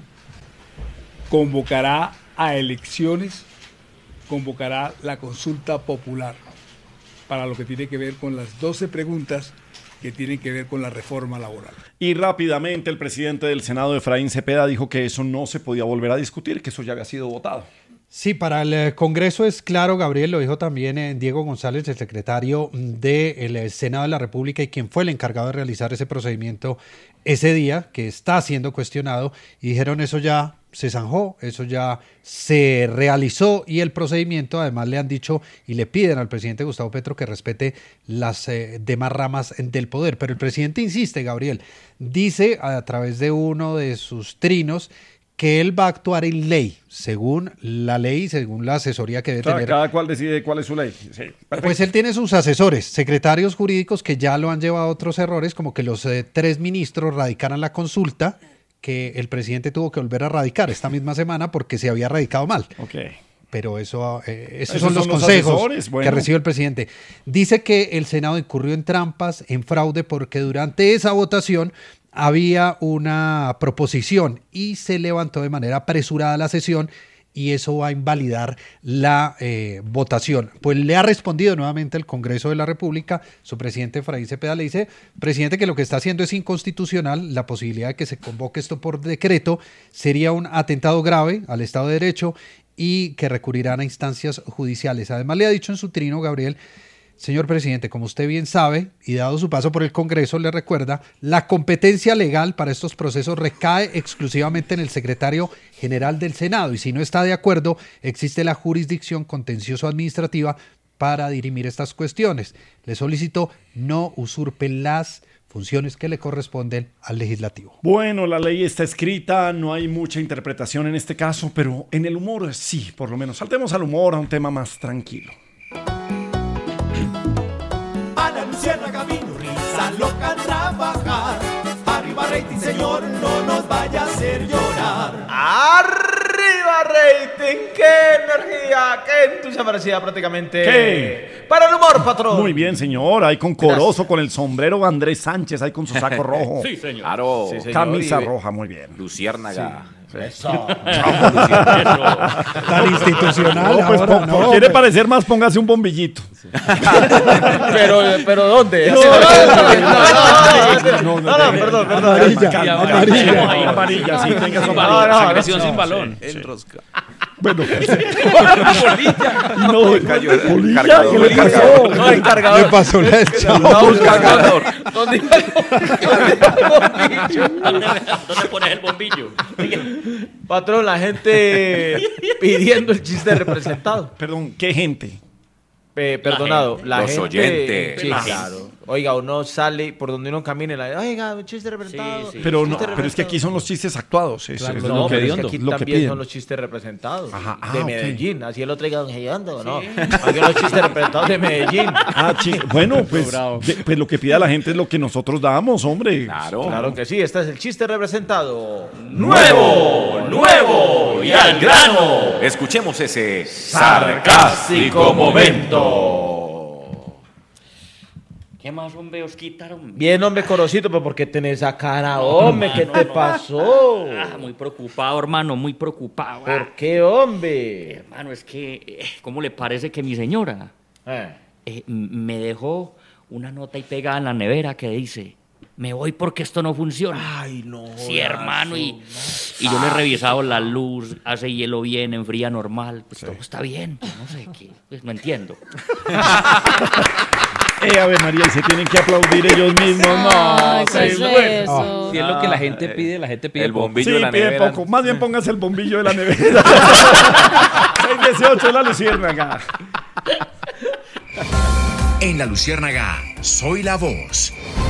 convocará a elecciones, convocará la consulta popular para lo que tiene que ver con las 12 preguntas que tienen que ver con la reforma laboral. Y rápidamente el presidente del Senado, Efraín Cepeda, dijo que eso no se podía volver a discutir, que eso ya había sido votado. Sí, para el Congreso es claro, Gabriel, lo dijo también Diego González, el secretario del Senado de la República y quien fue el encargado de realizar ese procedimiento ese día, que está siendo cuestionado, y dijeron eso ya se zanjó, eso ya se realizó y el procedimiento, además le han dicho y le piden al presidente Gustavo Petro que respete las demás ramas del poder. Pero el presidente insiste, Gabriel, dice a través de uno de sus trinos que él va a actuar en ley, según la ley, según la asesoría que debe tener. Cada cual decide cuál es su ley. Sí, pues él tiene sus asesores, secretarios jurídicos que ya lo han llevado a otros errores, como que los 3 ministros radicaran la consulta que el presidente tuvo que volver a radicar esta misma semana porque se había radicado mal. Okay. Pero esos son los consejos que recibe el presidente. Dice que el Senado incurrió en trampas, en fraude, porque durante esa votación había una proposición y se levantó de manera apresurada la sesión y eso va a invalidar la votación. Pues le ha respondido nuevamente el Congreso de la República, su presidente Efraín Cepeda le dice, presidente, que lo que está haciendo es inconstitucional, la posibilidad de que se convoque esto por decreto sería un atentado grave al Estado de Derecho y que recurrirán a instancias judiciales. Además le ha dicho en su trino, Gabriel, señor presidente, como usted bien sabe, y dado su paso por el Congreso, le recuerda, la competencia legal para estos procesos recae exclusivamente en el secretario general del Senado, y si no está de acuerdo, existe la jurisdicción contencioso-administrativa para dirimir estas cuestiones. Le solicitó no usurpen las funciones que le corresponden al legislativo. Bueno, la ley está escrita, no hay mucha interpretación en este caso, pero en el humor sí, por lo menos. Saltemos al humor, a un tema más tranquilo. A la luciérnaga vino risa loca a trabajar. Arriba rating, señor, no nos vaya a hacer llorar. ¡Arriba rating! ¡Qué energía! ¡Qué entusiasmo! Prácticamente. ¿Qué? Para el humor, patrón. Muy bien, señor. Ahí con Corozo, con el sombrero Andrés Sánchez, ahí con su saco rojo. Sí, señor. Claro. Sí, señor. Camisa roja, muy bien. Luciérnaga. Sí. Eso. Tan institucional. No, pues ahora, por quiere parecer más, póngase un bombillito. pero ¿dónde? No, perdón. Amarilla, sí, tenga su agresión sin balón. Enrosca. Bueno, encargador. Le pasó la del chavo. ¿Dónde pones el bombillo? Patrón, la gente pidiendo el chiste representado. Perdón, ¿qué gente? Perdonado, la Los gente. oyentes. Sí, La claro. Oiga, uno sale por donde uno camine, oiga, un chiste representado. Sí. Pero es que aquí son los chistes actuados. Claro, es no, lo que, pero es que aquí lo que también piden. son los chistes representados. Ajá, de ok. Medellín. Así el otro diga don Hediondo, ¿no? Aquí los chistes representados de Medellín. Bueno, pues lo que pida la gente es lo que nosotros damos, hombre. Claro que sí. Este es el chiste representado. ¡Nuevo! ¡Y al grano! Escuchemos ese sarcástico momento. ¿Qué más, hombre, os quitaron? Bien, hombre, Corocito, pero ¿por qué tenés esa cara, hombre? ¿Qué te pasó? Muy preocupado, hermano, muy preocupado. ¿Por qué, hombre? Hermano, es que, ¿cómo le parece que mi señora me dejó una nota ahí pegada en la nevera que dice: me voy porque esto no funciona? Ay, no. Sí, hermano, y yo le he revisado la luz, hace hielo bien, enfría normal, pues todo está bien, pues no sé qué, pues no entiendo. Ave María, y se tienen que aplaudir ellos mismos. No, ¿qué es eso? Si es lo que la gente pide, el bombillo sí, de la pide nevera. poco. Más bien póngase el bombillo de la nevera. 618 La Luciérnaga. En La Luciérnaga, soy la voz.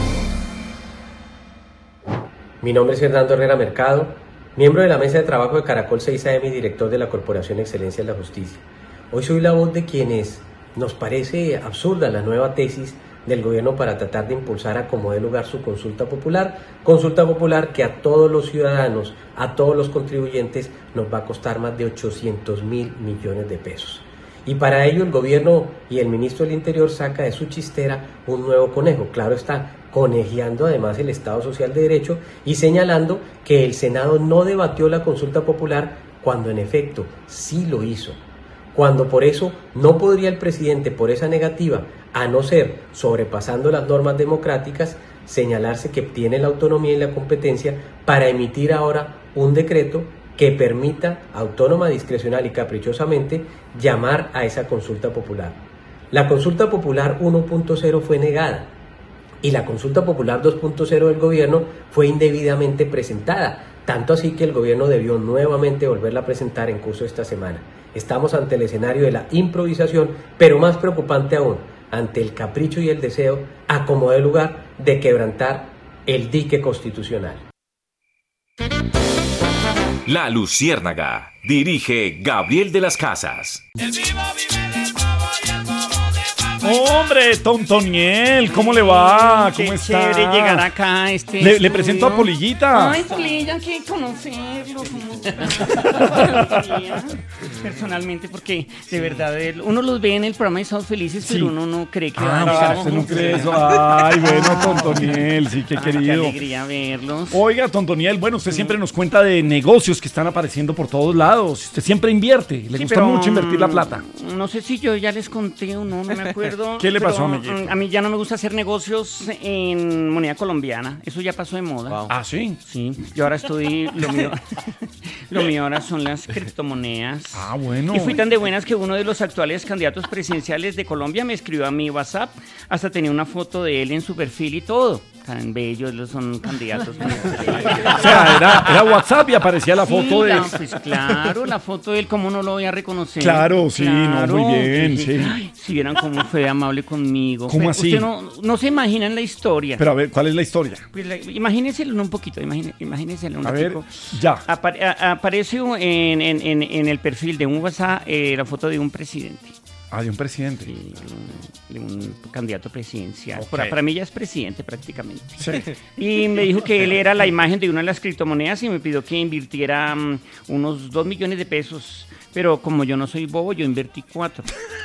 Mi nombre es Fernando Herrera Mercado, miembro de la mesa de trabajo de Caracol 6 AM y director de la Corporación Excelencia en la Justicia. Hoy soy la voz de quienes nos parece absurda la nueva tesis del gobierno para tratar de impulsar a como dé lugar su consulta popular que a todos los ciudadanos, a todos los contribuyentes nos va a costar más de 800.000 millones de pesos. Y para ello el gobierno y el ministro del Interior saca de su chistera un nuevo conejo, claro está, conejeando además el Estado Social de Derecho y señalando que el Senado no debatió la consulta popular cuando en efecto sí lo hizo. Cuando por eso no podría el presidente, por esa negativa, a no ser sobrepasando las normas democráticas, señalarse que tiene la autonomía y la competencia para emitir ahora un decreto que permita autónoma, discrecional y caprichosamente llamar a esa consulta popular. La consulta popular 1.0 fue negada y la consulta popular 2.0 del gobierno fue indebidamente presentada, tanto así que el gobierno debió nuevamente volverla a presentar en curso esta semana. Estamos ante el escenario de la improvisación, pero más preocupante aún, ante el capricho y el deseo, a como dé lugar, de quebrantar el dique constitucional. La Luciérnaga. Dirige Gabriel de las Casas. Hombre, Tontoniel, ¿cómo le va? ¿Cómo está? Chévere llegar acá a este Le presento a Polillita. Ay, Polilla, que conocerlo. Personalmente, porque de verdad uno los ve en el programa de Estados Felices, pero uno no cree que van a llegar. ¿Usted no cree eso? Ay, bueno, Tontoniel, sí, qué querido. Qué alegría verlos. Oiga, Tontoniel, bueno, usted siempre nos cuenta de negocios que están apareciendo por todos lados. Usted siempre invierte, le gusta mucho invertir la plata. No sé si yo ya les conté o no me acuerdo. ¿Qué le pasó, amiguito? A mí ya no me gusta hacer negocios en moneda colombiana. Eso ya pasó de moda. Wow. ¿Ah, sí? Sí. Yo ahora estoy... Lo mío ahora son las criptomonedas. Ah, bueno. Y fui tan de buenas que uno de los actuales candidatos presidenciales de Colombia me escribió a mi WhatsApp. Hasta tenía una foto de él en su perfil y todo. Tan bellos son candidatos. O sea, era WhatsApp y aparecía la foto de él. Pues claro, la foto de él, ¿cómo no lo voy a reconocer? Claro, sí, no, muy bien, sí. Ay, si vieran cómo fue fue amable conmigo. ¿Cómo Pero así? Usted no se imagina en la historia. Pero a ver, ¿cuál es la historia? Pues imagínenselo un poquito, imagínenselo un A ver, poquito. ya. Aparece en el perfil de un WhatsApp la foto de un presidente. Ah, de un presidente. De un candidato presidencial. Ok. Para mí ya es presidente prácticamente. Sí. Y me dijo que él era la imagen de una de las criptomonedas y me pidió que invirtiera unos 2 millones de pesos. Pero como yo no soy bobo, yo invertí 4.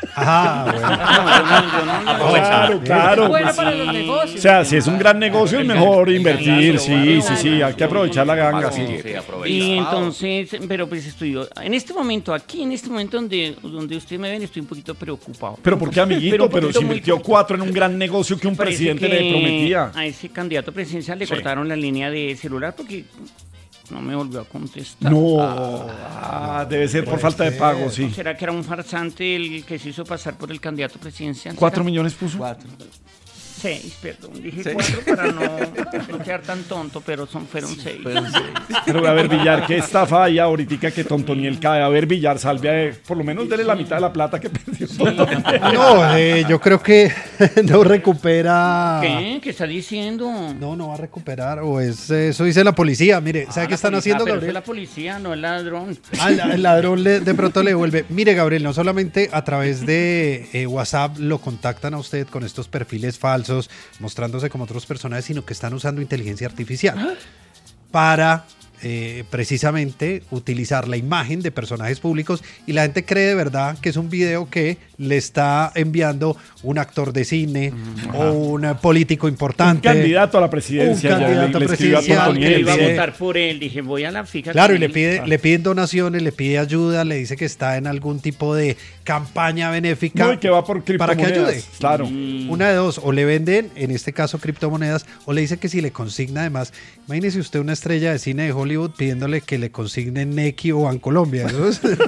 Claro. Bueno para los negocios. O sea, si es un gran negocio, es mejor invertir. Sí, hay que aprovechar la ganga. Sí. Y entonces, pero pues estoy en este momento donde ustedes me ven, estoy un poquito preocupado. Pero ¿por qué, amiguito? Pero si invirtió 4 en un gran negocio que un Parece presidente que le prometía. a ese candidato presidencial le Sí. cortaron la línea de celular porque no me volvió a contestar. No, debe ser por falta de pago, sí. ¿Será que era un farsante el que se hizo pasar por el candidato presidencial? 4 millones puso. 6, perdón. Dije Sí. 4 para no quedar tan tonto, pero fueron 6. Pero a ver, Villar, ¿qué estafa hay ahorita que Tontoniel cae? A ver, Villar, salve, por lo menos dele la mitad de la plata que perdió. No, yo creo que no recupera. ¿Qué? ¿Qué está diciendo? No va a recuperar. O eso dice la policía. Mire, ¿sabe qué están haciendo, pero Gabriel? es la policía, no el ladrón. El ladrón de pronto le devuelve. Mire, Gabriel, no solamente a través de WhatsApp lo contactan a usted con estos perfiles falsos, mostrándose como otros personajes, sino que están usando inteligencia artificial para precisamente utilizar la imagen de personajes públicos, y la gente cree de verdad que es un video que le está enviando un actor de cine o un político importante. Un candidato a la presidencia. Un candidato le escribió a presidencial Tontoniel. Que iba a Sí. votar por él. Dije, voy a la fija. Claro, y con le él. piden donaciones, le pide ayuda, le dice que está en algún tipo de campaña benéfica No, y que va por para que criptomonedas, ayude. claro. Una de dos, o le venden, en este caso criptomonedas, o le dice que si le consigna además, imagínese usted una estrella de cine de Hollywood pidiéndole que le consignen Nequi o Bancolombia. Eso es solo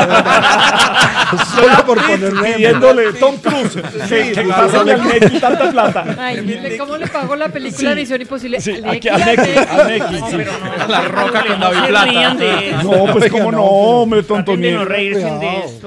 por ponerle Pidiéndole Tom Cruise que pásale al Nequi tanta plata. Ay, dile, ¿cómo le pagó la película Sí. Misión Imposible? Sí, Nequi, a Nequi, sí. A la Roca con David Plata. No, pues como no, hombre, Traten de Tontoniel. no reírse de esto.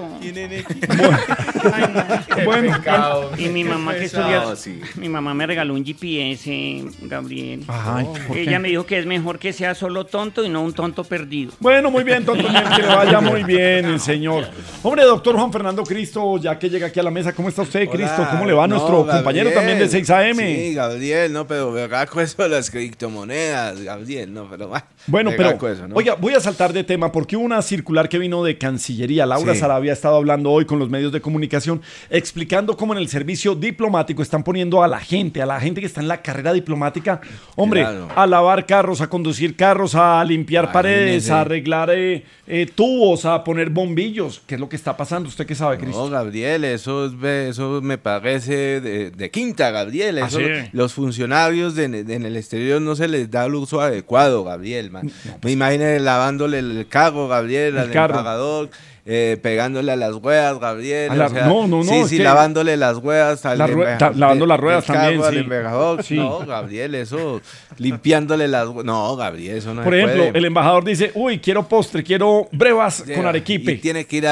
Bueno, y mi mamá que pesado, estudia, sí. mi mamá me regaló un GPS, Gabriel. Ay, ¿por qué? Ella me dijo que es mejor que sea solo tonto y no un tonto perdido. Bueno, muy bien, Tontoniel, que le vaya muy bien, el señor. Hombre, doctor Juan Fernando Cristo, ya que llega aquí a la mesa, ¿cómo está usted, Cristo? Hola. ¿Cómo le va a nuestro No, compañero Gabriel. también de 6 AM? Sí, Gabriel, no, pero vergaco eso de las criptomonedas, Gabriel, no, pero Bueno, vergaco pero, eso, ¿no? oiga, voy a saltar de tema porque hubo una circular que vino de Cancillería. Laura Sí. Sarabia ha estado hablando hoy con los medios de comunicación, explicando cómo en el servicio diplomático están poniendo a la gente que está en la carrera diplomática, hombre, Claro. a lavar carros, a conducir carros, a limpiar paredes, Imagínese. a arreglar tubos, a poner bombillos. ¿Qué es lo que está pasando? ¿Usted qué sabe, Cristo? No, Gabriel, eso me parece de quinta, Gabriel. ¿Ah, Eso, sí? los funcionarios en el exterior no se les da el uso adecuado, Gabriel. Me imagino lavándole el carro, Gabriel, El al carro. embargador, pegándole a las ruedas, Gabriel. No, Sí, es sí, que- lavándole las ruedas al lavando las ruedas del carro también, al sí. embargador. Sí. No, Gabriel, eso, limpiándole las No, Gabriel, eso no Por se ejemplo, puede. el embajador dice, uy, quiero postre, quiero brevas con arequipe. Y tiene que ir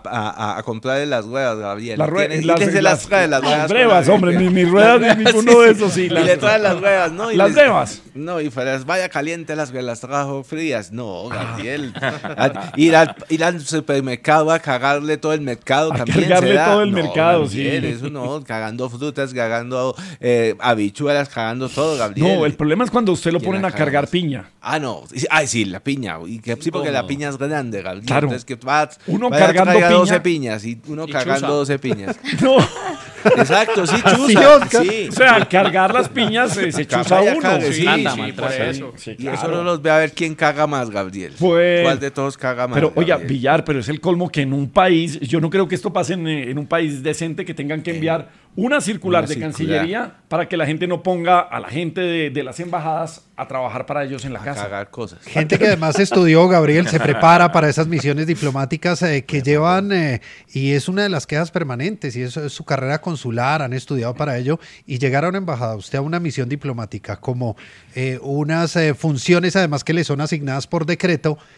a comprarle las ruedas, Gabriel. Las Tiene- ruedas, y que se las trae las ruedas. brevas, con hombre, arequipe. mis ruedas, Las ni ruedas, ninguno de esos, sí. Y le trae las ruedas, ¿no? Y Las les- brevas. No, y las vaya caliente las que las trajo frías. No, Gabriel. Ir al supermercado a cagarle todo el mercado A también cargarle se da. todo el No, mercado, Gabriel, sí. Eso no, cagando frutas, cagando habichuelas, cagando todo, Gabriel. No, el problema es cuando usted lo ¿Quién ponen la a caga cargar más? piña. Ah, no. Ay, sí, la piña. Y que, sí, porque la piña es grande, Gabriel. Claro. Entonces, que vas, Uno vaya, cargando traiga piña. 12 piñas y uno cargando chuza. 12 piñas. No. Exacto, sí, Así, chuza. Oscar. Sí. O sea, al cargar las piñas se chuza Vaya, uno. cague, Sí, sí, sí, por eso. Sí, Y eso claro. no los ve a ver quién caga más, Gabriel. Pues- ¿Cuál de todos caga más? Pero, oiga, Gabriel? Villar, pero es el colmo que en un país, yo no creo que esto pase en un país decente, que tengan que enviar una circular Una de circular. Cancillería para que la gente no ponga a la gente de las embajadas a trabajar para ellos en la casa. Cagar cosas. Gente que además estudió, Gabriel, se prepara para esas misiones diplomáticas que llevan, y es una de las quejas permanentes, y eso es su carrera consular, han estudiado para ello, y llegar a una embajada, usted a una misión diplomática, como unas funciones además que le son asignadas por decreto,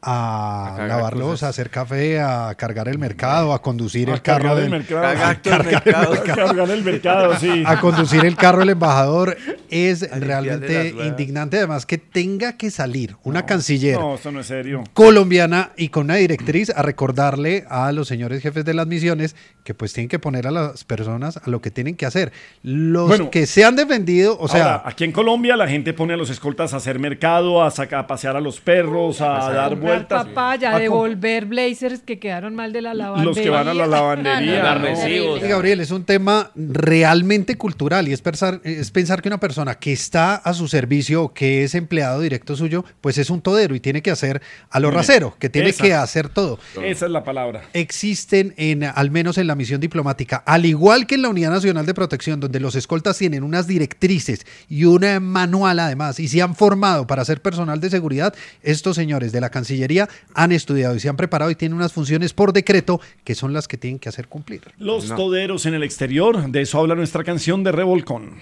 a cargar lavar cosas. loza, a hacer café, a cargar el mercado, a conducir el cargar carro el del mercado. cargar el mercado, sí. a conducir el carro del embajador. Es limpiarle realmente las ruedas. indignante, además que tenga que salir una canciller No, esto no es serio. colombiana y con una directriz a recordarle a los señores jefes de las misiones que pues tienen que poner a las personas a lo que tienen que hacer. Los Bueno, que se han defendido, o sea, Ahora, aquí en Colombia la gente pone a los escoltas a hacer mercado, a pasear a los perros, a dar Comprar vueltas. papaya, a com- devolver blazers que quedaron mal de la lavandería. Los que van a la lavandería. No, no, ¿no? terrible. Sí, Gabriel, es un tema realmente cultural y es pensar que una persona que está a su servicio, que es empleado directo suyo, pues es un todero y tiene que hacer a lo Mire, rasero, que tiene esa. que hacer todo. Esa es la palabra. Existen, al menos en la misión diplomática, al igual que en la Unidad Nacional de Protección, donde los escoltas tienen unas directrices y un manual además, y se han formado para ser personal de seguridad, estos señores de la Cancillería han estudiado y se han preparado y tienen unas funciones por decreto que son las que tienen que hacer cumplir. Los toderos en el exterior, de eso habla nuestra canción de Revolcón.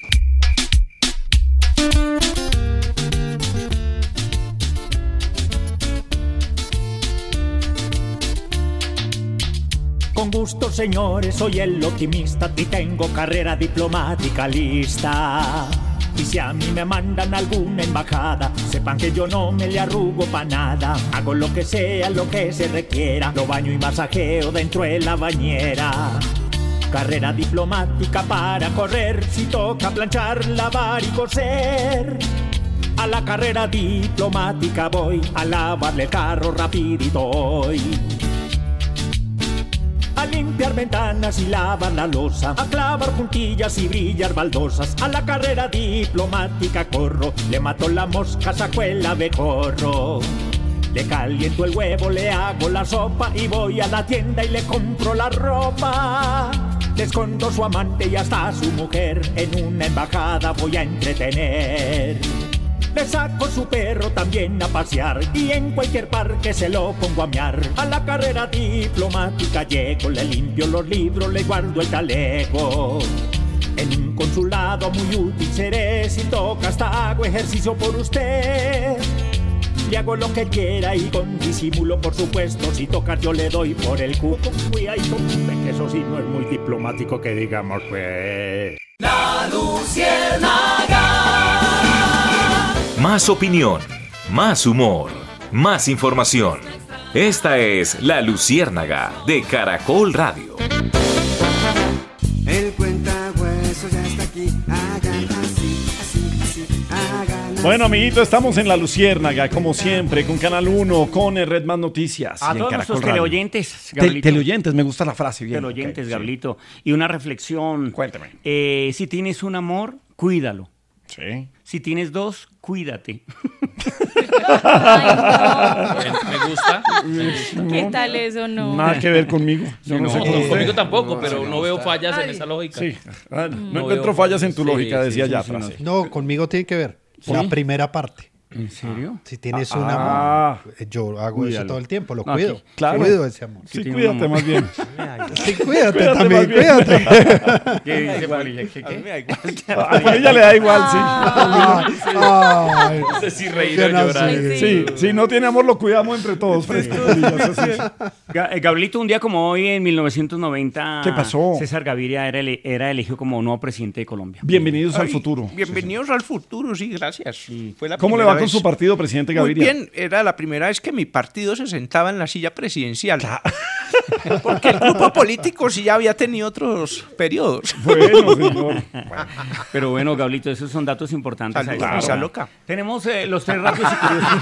Con gusto, señores, soy el optimista y tengo carrera diplomática lista. Y si a mí me mandan a alguna embajada, sepan que yo no me le arrugo pa' nada. Hago lo que sea, lo que se requiera, lo baño y masajeo dentro de la bañera. Carrera diplomática para correr, si toca planchar, lavar y coser. A la carrera diplomática voy, a lavarle el carro rapidito hoy. A limpiar ventanas y lavar la loza, a clavar puntillas y brillar baldosas. A la carrera diplomática corro, le mato la mosca, saco el abejorro. Le caliento el huevo, le hago la sopa y voy a la tienda y le compro la ropa. Le escondo su amante y hasta su mujer, en una embajada voy a entretener. Le saco su perro también a pasear y en cualquier parque se lo pongo a mear. A la carrera diplomática llego, le limpio los libros, le guardo el chaleco. En un consulado muy útil seré, si toca hasta hago ejercicio por usted. Le hago lo que quiera y con disimulo, por supuesto, si toca yo le doy por el cuco. Cuidadito, que eso sí no es muy diplomático que digamos, pues. La Luciérnaga. Más opinión, más humor, más información. Esta es La Luciérnaga de Caracol Radio. El cuentahueso ya está aquí. Hagan así, así, así. Hagan así. Bueno, amiguito, estamos en La Luciérnaga, como siempre, con Canal 1, con Red Más Noticias. A y en todos Caracol nuestros Radio. teleoyentes, Gabrielito. Teleoyentes, me gusta la frase. Bien, Teleoyentes, ok, Gabrielito. Y una reflexión. Cuéntame. Si tienes un amor, cuídalo. Sí. Si tienes dos, cuídate. Me gusta. ¿Qué tal eso? No. Nada que ver conmigo. Yo no sé con usted. Conmigo tampoco, pero no veo fallas en esa lógica. Sí. No veo encuentro fallas en tu sí, lógica, sí, decía sí, ya sí, frase. No, conmigo tiene que ver. ¿Sí? La primera parte. ¿En serio? Si tienes Ah. un amor, yo hago Cuídalo. eso todo el tiempo, lo No, cuido. aquí, claro. Cuido ese amor. Sí, tiene cuídate un amor. más bien. Sí, cuídate Cuídate también, más bien. cuídate. ¿Qué dice Polilla? ¿Qué? A mí me da igual. A ella le da igual, sí. Ay, No sé si reír o yo no llorar. sé. Sí, si no tiene amor, lo cuidamos entre todos. Fresco. Gabrielito, un día como hoy, en 1990, ¿Qué pasó? César Gaviria era elegido como nuevo presidente de Colombia. Bienvenidos al Ay, futuro. Bienvenidos al futuro, sí, gracias. Fue la ¿Cómo le primera va con vez. su partido, presidente Muy Gaviria? bien, era la primera vez que mi partido se sentaba en la silla presidencial. Porque el grupo político sí ya había tenido otros periodos. Bueno, señor. Pero bueno, Gabrielito, esos son datos importantes. Salud, Ahí está. esa loca. Tenemos los tres rápidos y curiosos.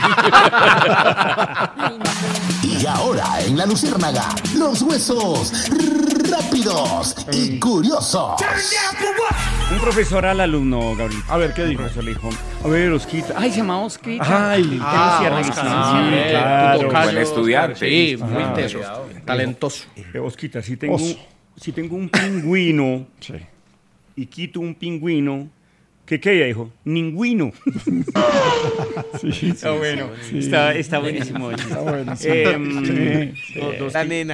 Y ahora en La Luciérnaga, los huesos rápidos y curiosos. Un profesor al alumno, Gabrielito. A ver, ¿qué Un dijo? profesor le dijo, a ver, Osquita. Ay, se llama Osquita. Ay, claro. Buen estudiante. Sí, muy Ajá. teso, talentoso. Osquita, si Oso. tengo un pingüino Sí. y quito un pingüino, ¿Qué dijo? Ningüino. Está bueno. Sí. Está buenísimo. Está bueno, sí. La nena.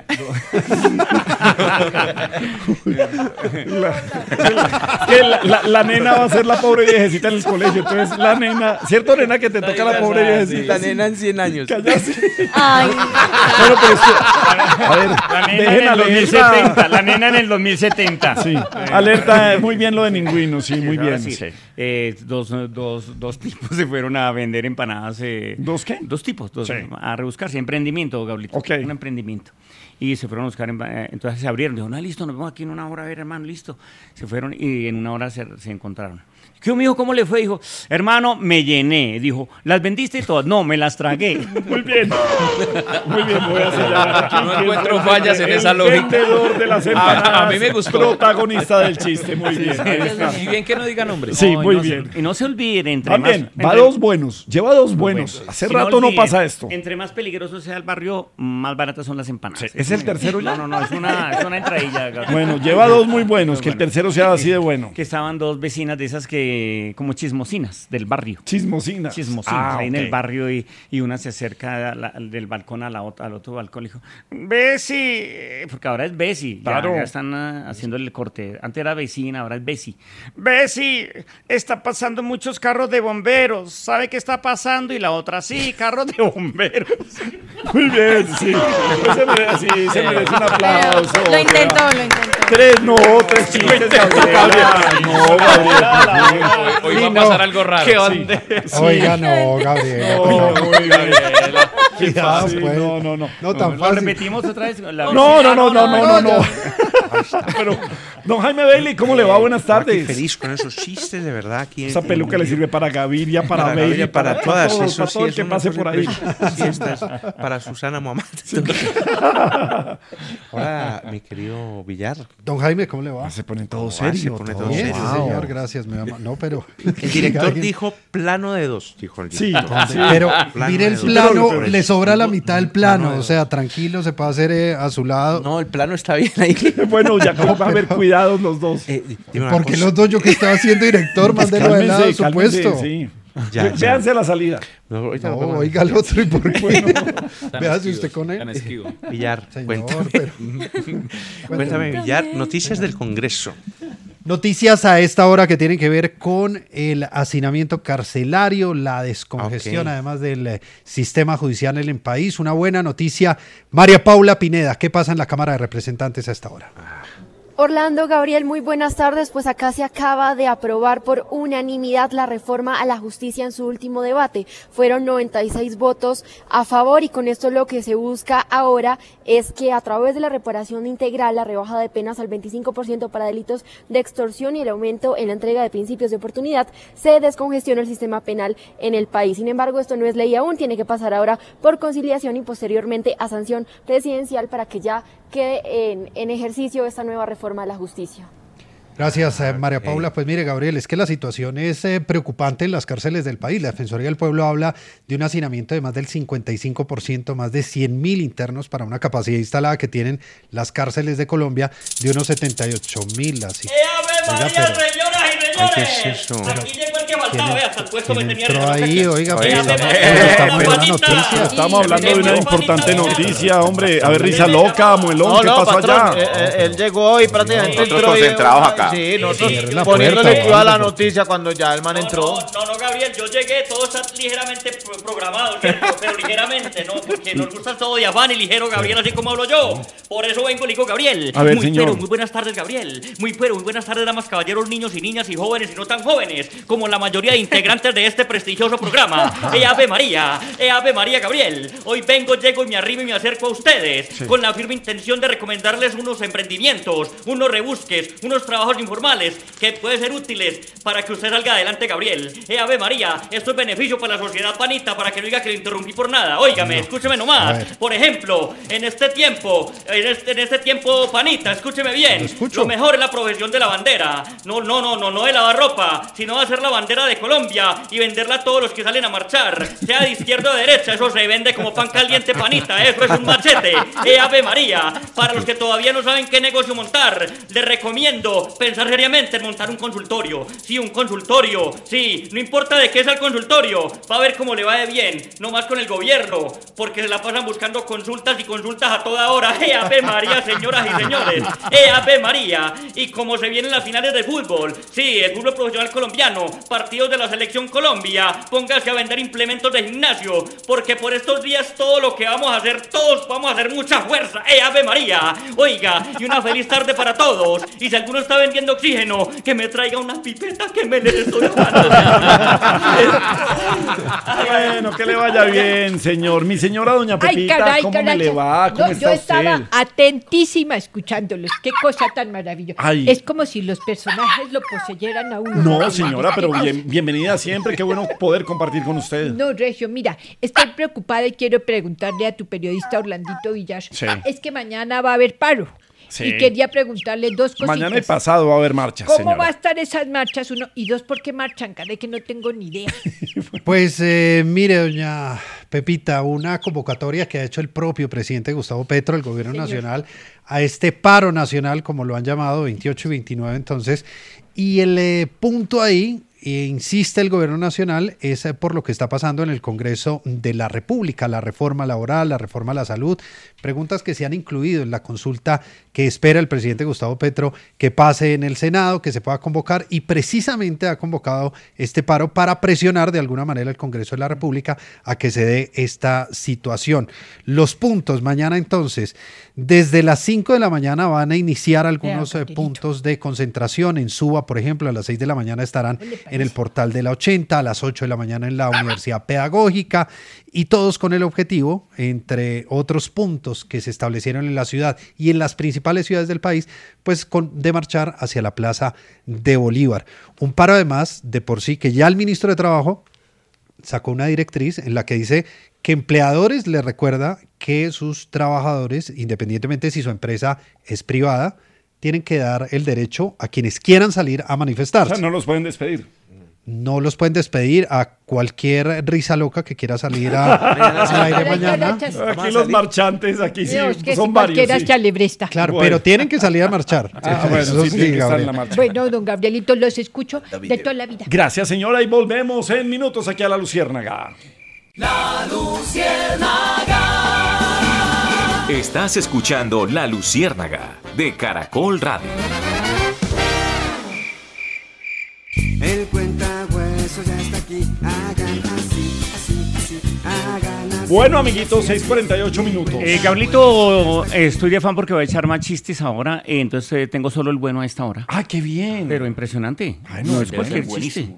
La nena va a ser la pobre viejecita en el colegio. Entonces, la nena, ¿cierto, nena, que te toca la pobre viejecita? La nena en 100 años. Ay. Bueno, pero es que, a ver, La nena dejen en el alerta. 2070. La nena en el 2070. Sí, alerta, muy bien lo de Ningüino, sí, muy Ahora bien. sí. Dos tipos se fueron a vender empanadas. ¿Dos qué? Dos tipos, Sí. a rebuscarse. Emprendimiento, Gablito. Ok. Un emprendimiento. Y se fueron a buscar, entonces se abrieron. Dijo, no, listo, nos vemos aquí en una hora, a ver, hermano, listo. Se fueron y en una hora se encontraron. ¿Qué, mijo, cómo le fue? Dijo, hermano, me llené. Dijo, ¿las vendiste todas? No, me las tragué. Muy bien. Muy bien, voy a sellar aquí. No encuentro fallas en esa lógica. Vendedor de las empanadas. A mí me gustó. Protagonista del chiste, muy bien. Ahí está. Y bien que no diga nombres. Sí, No, muy y no bien. Y no se olviden, entre También, más... va entre- dos buenos. Lleva dos buenos. Hace Si rato no olviden, pasa esto. Entre más peligroso sea el barrio, más baratas son las empanadas. ¿Es el tercero ya? No, es una entradilla. Gabriel. Bueno, lleva dos muy buenos. Que el tercero sea así de bueno. Que estaban dos vecinas de esas que, como chismosinas del barrio. Chismosinas. Ahí en ok. el barrio y una se acerca del balcón al otro balcón y dijo, Bessie, porque ahora es Bessie. Claro. Ya están haciendo el corte. Antes era vecina, ahora es Bessie. Bessie, está pasando muchos carros de bomberos. ¿Sabe qué está pasando? Y la otra, sí, carros de bomberos. Muy bien, sí. Se merece un aplauso. Lo intentó. Tres chistes. Gabriela. No, Gabriela. Hoy va a pasar algo raro. ¿Qué Sí. onda? Oiga, no, Gabriela. No, muy bien. Cuidado, Sí, pues. no. No tan ¿Lo fácil. repetimos otra vez? No. Pero, don Jaime Bailey, ¿cómo le va? Buenas Aquí tardes. feliz con esos chistes, de verdad. Aquí Esa peluca le sirve para Gaviria, para Bailey, Gaviria, para todas. todo, Eso para sí todo el es que una pase cosa por ahí. impresionante. Sí, esta es para Susana Muhammad. Hola, mi querido Villar. Don Jaime, ¿cómo le va? Se ponen todos Se serios. pone todo Bien, serio. sí, señor, gracias. No, pero... El director dijo plano de dos, dijo el Sí, director. sí. Pero Plano mire el de dos. plano, Pero- le sobra la mitad del plano. Plano de O sea, tranquilo, se puede hacer a su lado. No, el plano está bien ahí. Bueno, ya como va a haber cuidados los dos. Dime una Porque cosa. los dos, yo que estaba siendo director, mándelo de lado, Cálmense, supuesto. sí. Ya. Véanse la salida. No, ahorita No, nos vemos. oiga al otro, ¿y por qué? Tan Véase esquivos, usted con tan él. esquivo. Villar, Señor, cuéntame. pero- Cuéntame, Villar, noticias del Congreso. Noticias a esta hora que tienen que ver con el hacinamiento carcelario, la descongestión, Ok. además del sistema judicial en el país. Una buena noticia. María Paula Pineda, ¿qué pasa en la Cámara de Representantes a esta hora? Orlando, Gabriel, muy buenas tardes. Pues acá se acaba de aprobar por unanimidad la reforma a la justicia en su último debate. Fueron 96 votos a favor y con esto lo que se busca ahora es que a través de la reparación integral, la rebaja de penas al 25% para delitos de extorsión y el aumento en la entrega de principios de oportunidad, se descongestiona el sistema penal en el país. Sin embargo, esto no es ley aún, tiene que pasar ahora por conciliación y posteriormente a sanción presidencial para que ya quede en ejercicio esta nueva reforma de la justicia. Gracias, María Paula. Pues mire, Gabriel, es que la situación es preocupante en las cárceles del país. La Defensoría del Pueblo habla de un hacinamiento de más del 55%, más de 100.000 internos para una capacidad instalada que tienen las cárceles de Colombia de unos 78.000. Así. Oiga, pero- Ay, ¿qué es eso? Aquí llegó el que faltaba, vea, hasta el puesto me tenía entró reloj ahí? aquí. Oiga, Oye, pero Ave estamos- María, pero estamos en una Juanita. noticia. Estamos hablando de una importante noticia, hombre. A ver, risa loca, muelón, ¿qué pasó patrón, allá? él llegó y prácticamente Nosotros entró. concentrados acá. Sí, nosotros Cierre la poniéndole puerta, cuidado a la Juanito, noticia cuando ya el man entró. No, Gabriel, yo llegué, todo está ligeramente programado, ¿cierto? Pero ligeramente, ¿no? Porque nos gusta todo de afán y ligero, Gabriel, así como hablo yo. Por eso vengo, le digo, Gabriel. A ver, muy, señor. Pero, muy buenas tardes, Gabriel. Muy buenas tardes, damas, caballeros, niños y niñas y jóvenes y no tan jóvenes, como la mayoría de integrantes de este prestigioso programa. Ave María, Gabriel. Hoy vengo, llego y me arribo y me acerco a ustedes con la firme intención de recomendarles unos emprendimientos, unos rebusques, unos trabajos informales que pueden ser útiles para que usted salga adelante, Gabriel. Ave María, esto es beneficio para la sociedad panita, para que no diga que le interrumpí por nada. Óigame, escúcheme A nomás. ver. Por ejemplo, en este tiempo, panita, escúcheme bien. Lo escucho. Lo mejor es la profesión de la bandera. No de lavar ropa, sino de hacer la bandera bandera de Colombia y venderla a todos los que salen a marchar, sea de izquierda o de derecha, eso se vende como pan caliente, panita, eso es un machete. Ave María. Para los que todavía no saben qué negocio montar, les recomiendo pensar seriamente en montar un consultorio. Sí, un consultorio, sí, no importa de qué es el consultorio, va a ver cómo le va de bien, no más con el gobierno, porque se la pasan buscando consultas y consultas a toda hora. Ave María, señoras y señores, Ave María. Y como se vienen las finales de fútbol, sí, el fútbol profesional colombiano, partidos de la selección Colombia, póngase a vender implementos de gimnasio, porque por estos días todo lo que vamos a hacer, todos vamos a hacer mucha fuerza. Ave María. Oiga, y una feliz tarde para todos. Y si alguno está vendiendo oxígeno, que me traiga una pipeta que me le estoy dando. Bueno, que le vaya bien, señor. Mi señora doña Pepita, ¿cómo me le va? ¿Cómo está yo estaba usted? atentísima escuchándolos. Qué cosa tan maravillosa. Ay. Es como si los personajes lo poseyeran a uno. No, señora, pero bienvenida siempre. Qué bueno poder compartir con usted. No, Regio, mira, estoy preocupada y quiero preguntarle a tu periodista Orlandito Villar. Sí. Es que mañana va a haber paro. Sí. Y quería preguntarle dos cositas. Mañana y pasado va a haber marchas, ¿Cómo señora. va a estar esas marchas? Uno, y dos, ¿por qué marchan? Caray, que no tengo ni idea. Pues mire, doña Pepita, una convocatoria que ha hecho el propio presidente Gustavo Petro, el gobierno nacional, a este paro nacional, como lo han llamado, 28 y 29 entonces, y el punto ahí, insiste el gobierno nacional, es por lo que está pasando en el Congreso de la República, la reforma laboral, la reforma a la salud, preguntas que se han incluido en la consulta que espera el presidente Gustavo Petro que pase en el Senado, que se pueda convocar, y precisamente ha convocado este paro para presionar de alguna manera al Congreso de la República a que se dé esta situación. Los puntos mañana entonces, desde las 5 de la mañana van a iniciar algunos puntos de concentración. En Suba, por ejemplo, a las 6 de la mañana estarán en el portal de la 80, a las 8 de la mañana en la Universidad Pedagógica, y todos con el objetivo, entre otros puntos que se establecieron en la ciudad y en las principales ciudades del país, pues de marchar hacia la Plaza de Bolívar. Un paro además de por sí que ya el ministro de Trabajo sacó una directriz en la que dice que empleadores le recuerda que sus trabajadores, independientemente si su empresa es privada, tienen que dar el derecho a quienes quieran salir a manifestarse. O sea, no los pueden despedir. No los pueden despedir a cualquier risa loca que quiera salir al aire mañana. Aquí los marchantes, aquí sí, Dios, que son si varios. cualquiera Sí. se alebresta. Claro, Bueno. pero tienen que salir a marchar. Bueno, Eso sí, sí, tienen que estar en Gabriel. la marcha. Bueno, don Gabrielito, los escucho de toda la vida. Gracias, señora, y volvemos en minutos aquí a La Luciérnaga. La Luciérnaga. Estás escuchando La Luciérnaga de Caracol Radio. El cuentahueso ya está aquí. Hagan así, así, así. Hagan así. Bueno, amiguitos, 6:48 minutos. Gablito, estoy de afán porque voy a echar más chistes ahora, entonces tengo solo el bueno a esta hora. ¡Ah, qué bien! Pero impresionante. Ay, no es debe cualquier ser chiste.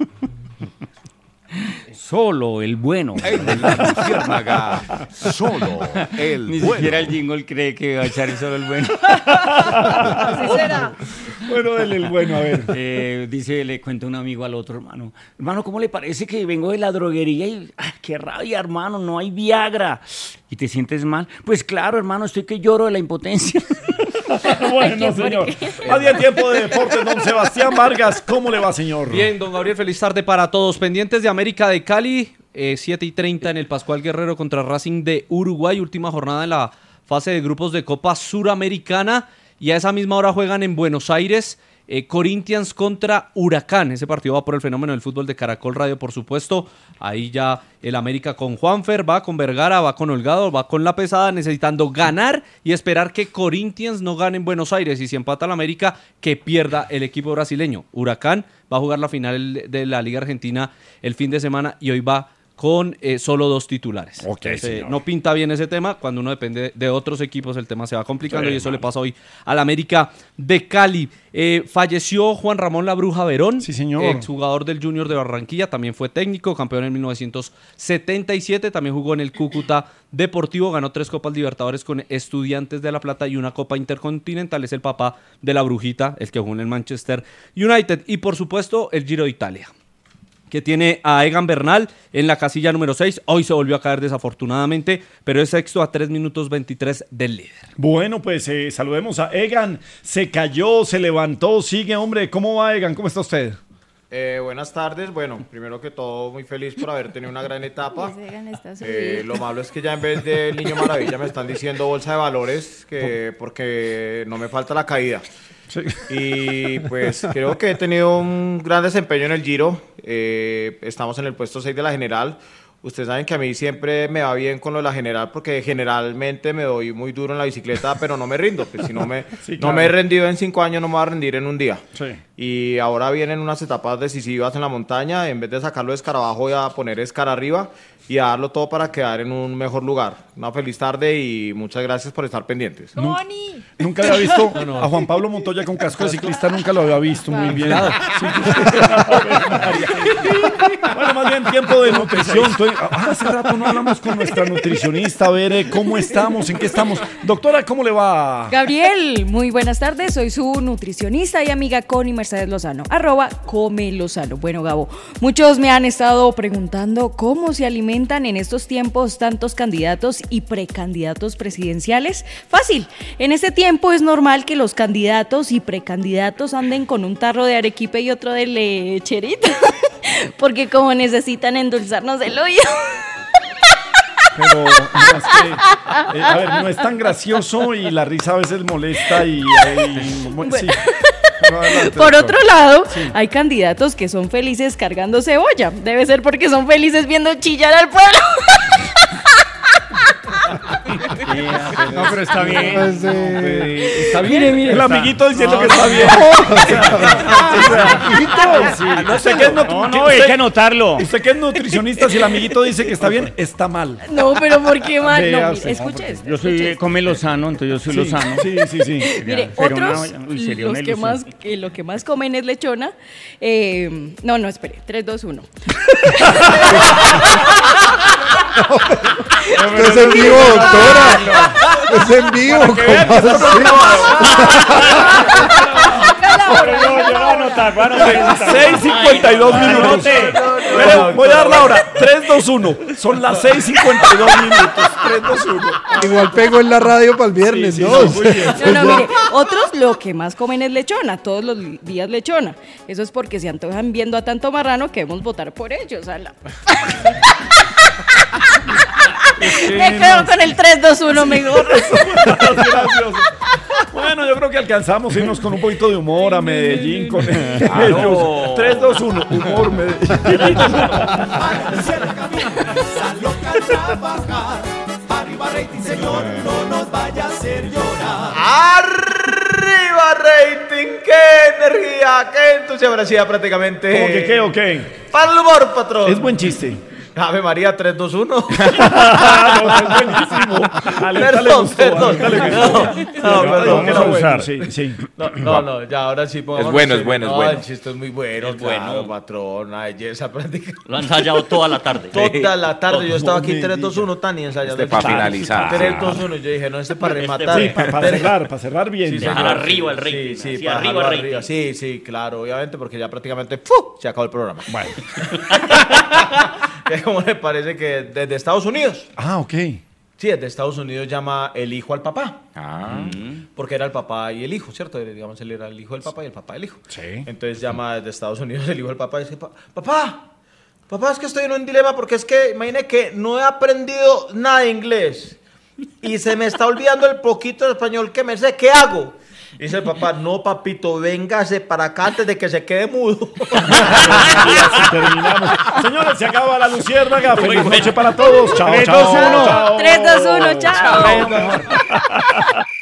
Solo el bueno. En La Luciérnaga, solo el Ni bueno. siquiera el jingle cree que va a echar solo el bueno. Así será. Bueno, dele el bueno, a ver. Dice, le cuenta un amigo al otro, hermano. Hermano, ¿cómo le parece que vengo de la droguería y qué rabia, hermano, no hay Viagra? ¿Y te sientes mal? Pues claro, hermano, estoy que lloro de la impotencia. Bueno, señor. Había tiempo de deportes, don Sebastián Vargas. ¿Cómo le va, señor? Bien, don Gabriel, feliz tarde para todos. Pendientes de América de Cali, 7:30 en el Pascual Guerrero contra Racing de Uruguay. Última jornada en la fase de grupos de Copa Suramericana. Y a esa misma hora juegan en Buenos Aires Corinthians contra Huracán. Ese partido va por el fenómeno del fútbol de Caracol Radio, por supuesto. Ahí ya el América con Juanfer, va con Vergara, va con Holgado, va con La Pesada, necesitando ganar y esperar que Corinthians no gane en Buenos Aires. Y si empata el América, que pierda el equipo brasileño. Huracán va a jugar la final de la Liga Argentina el fin de semana y hoy va con solo 2 titulares. Entonces, no pinta bien ese tema. Cuando uno depende de otros equipos, el tema se va complicando, y eso le pasa hoy al América de Cali. Falleció Juan Ramón La Bruja Verón, exjugador del Junior de Barranquilla, también fue técnico, campeón en 1977, también jugó en el Cúcuta Deportivo, ganó 3 Copas Libertadores con Estudiantes de La Plata y una Copa Intercontinental. Es el papá de La Brujita, el que jugó en el Manchester United. Y por supuesto el Giro de Italia, que tiene a Egan Bernal en la casilla número 6. Hoy se volvió a caer desafortunadamente, pero es sexto a 3 minutos 23 del líder. Bueno, pues saludemos a Egan. Se cayó, se levantó, sigue, hombre. ¿Cómo va, Egan? ¿Cómo está usted? Buenas tardes. Bueno, primero que todo, muy feliz por haber tenido una gran etapa. Lo malo es que ya en vez del Niño Maravilla me están diciendo bolsa de valores, porque no me falta la caída. Sí. Y pues creo que he tenido un gran desempeño en el Giro. Estamos en el puesto 6 de la general. Ustedes saben que a mí siempre me va bien con lo de la general, porque generalmente me doy muy duro en la bicicleta, pero no me rindo. Pues si no me he rendido en 5 años, no me voy a rendir en un día. Sí. Y ahora vienen unas etapas decisivas en la montaña. En vez de sacarlo de escarabajo, voy a poner escara arriba y a darlo todo para quedar en un mejor lugar. Una feliz tarde y muchas gracias por estar pendientes. Nunca había visto a Juan Pablo Montoya con casco de ciclista, nunca lo había visto. Muy bien. Sí. Bueno, más bien tiempo de nutrición. Hace rato no hablamos con nuestra nutricionista. A ver, ¿cómo estamos? ¿En qué estamos? Doctora, ¿cómo le va? Gabriel, muy buenas tardes. Soy su nutricionista y amiga Connie Mercedes Lozano, @comelozano. Bueno, Gabo, muchos me han estado preguntando cómo se alimentan en estos tiempos tantos candidatos y precandidatos presidenciales. Fácil, en este tiempo es normal que los candidatos y precandidatos anden con un tarro de arequipe y otro de lecherita, porque como necesitan endulzarnos el oído. Pero no, es que, a ver, no es tan gracioso y la risa a veces molesta y bueno. Sí. Por otro lado, hay candidatos que son felices cargando cebolla. Debe ser porque son felices viendo chillar al pueblo. No, pero está bien. Está bien. Mire, el amiguito diciendo que está bien. No sé qué es hay que anotarlo. Usted que es nutricionista, si el amiguito dice que está bien, está mal. No, pero ¿por qué mal? No, escuche. Yo soy come Lozano, entonces yo soy Lozano. Sí. Mire, otros, lo que más comen es lechona. No, espere. 3, 2, 1. Es en vivo, doctora. Es en vivo. ¿Cómo así? Yo lo voy a anotar. 6:52 minutos. Voy a dar la hora. 3, 2, 1. Son las 6:52 minutos. 3, 2, 1. Igual pego en la radio para el viernes, ¿no? No, mire, otros lo que más comen es lechona, todos los días lechona. Eso es porque se antojan viendo a tanto marrano que debemos votar por ellos. Me quedo con el 3, 2, 1 mejor. Gracioso. Bueno, yo creo que alcanzamos a irnos con un poquito de humor a Medellín con ellos. 3, 2, 1, humor Medellín. Arriba rating, señor, no nos vaya a hacer llorar. ¡Arriba rating! ¡Qué energía! ¡Qué entusiasmo! Prácticamente. ¿Cómo que qué o qué? Para el humor, patrón. Es buen chiste. Ave María, 3, 2, 1. No, es buenísimo. Perdón. Sí. No, ya ahora sí. Es bueno. El chiste es muy bueno. Es bueno, patrón. Una belleza práctica. Lo han ensayado toda la tarde. Toda la tarde. Yo estaba aquí 3, 2, 1, tan y ensayando. Para finalizar. 3, 2, 1. Yo dije, no, para rematar. Sí, para cerrar bien. Sí, arriba el rating. Sí, para arriba el rating. Sí, claro, obviamente, porque ya prácticamente se acabó el programa. Bueno. ¿Cómo le parece que desde Estados Unidos? Ah, ok. Sí, desde Estados Unidos llama el hijo al papá. Porque era el papá y el hijo, ¿cierto? Digamos, él era el hijo del papá y el papá del hijo. Sí. Entonces llama desde Estados Unidos el hijo del papá y dice, papá, es que estoy en un dilema porque es que, imagine que no he aprendido nada de inglés y se me está olvidando el poquito de español que me sé, ¿qué hago? Dice el papá, no, papito, véngase para acá antes de que se quede mudo. Así terminamos. Señores, se acaba la luciérnaga. Feliz noche para todos. Chao, 3, 2, 1. 3, 2, 1. Chao.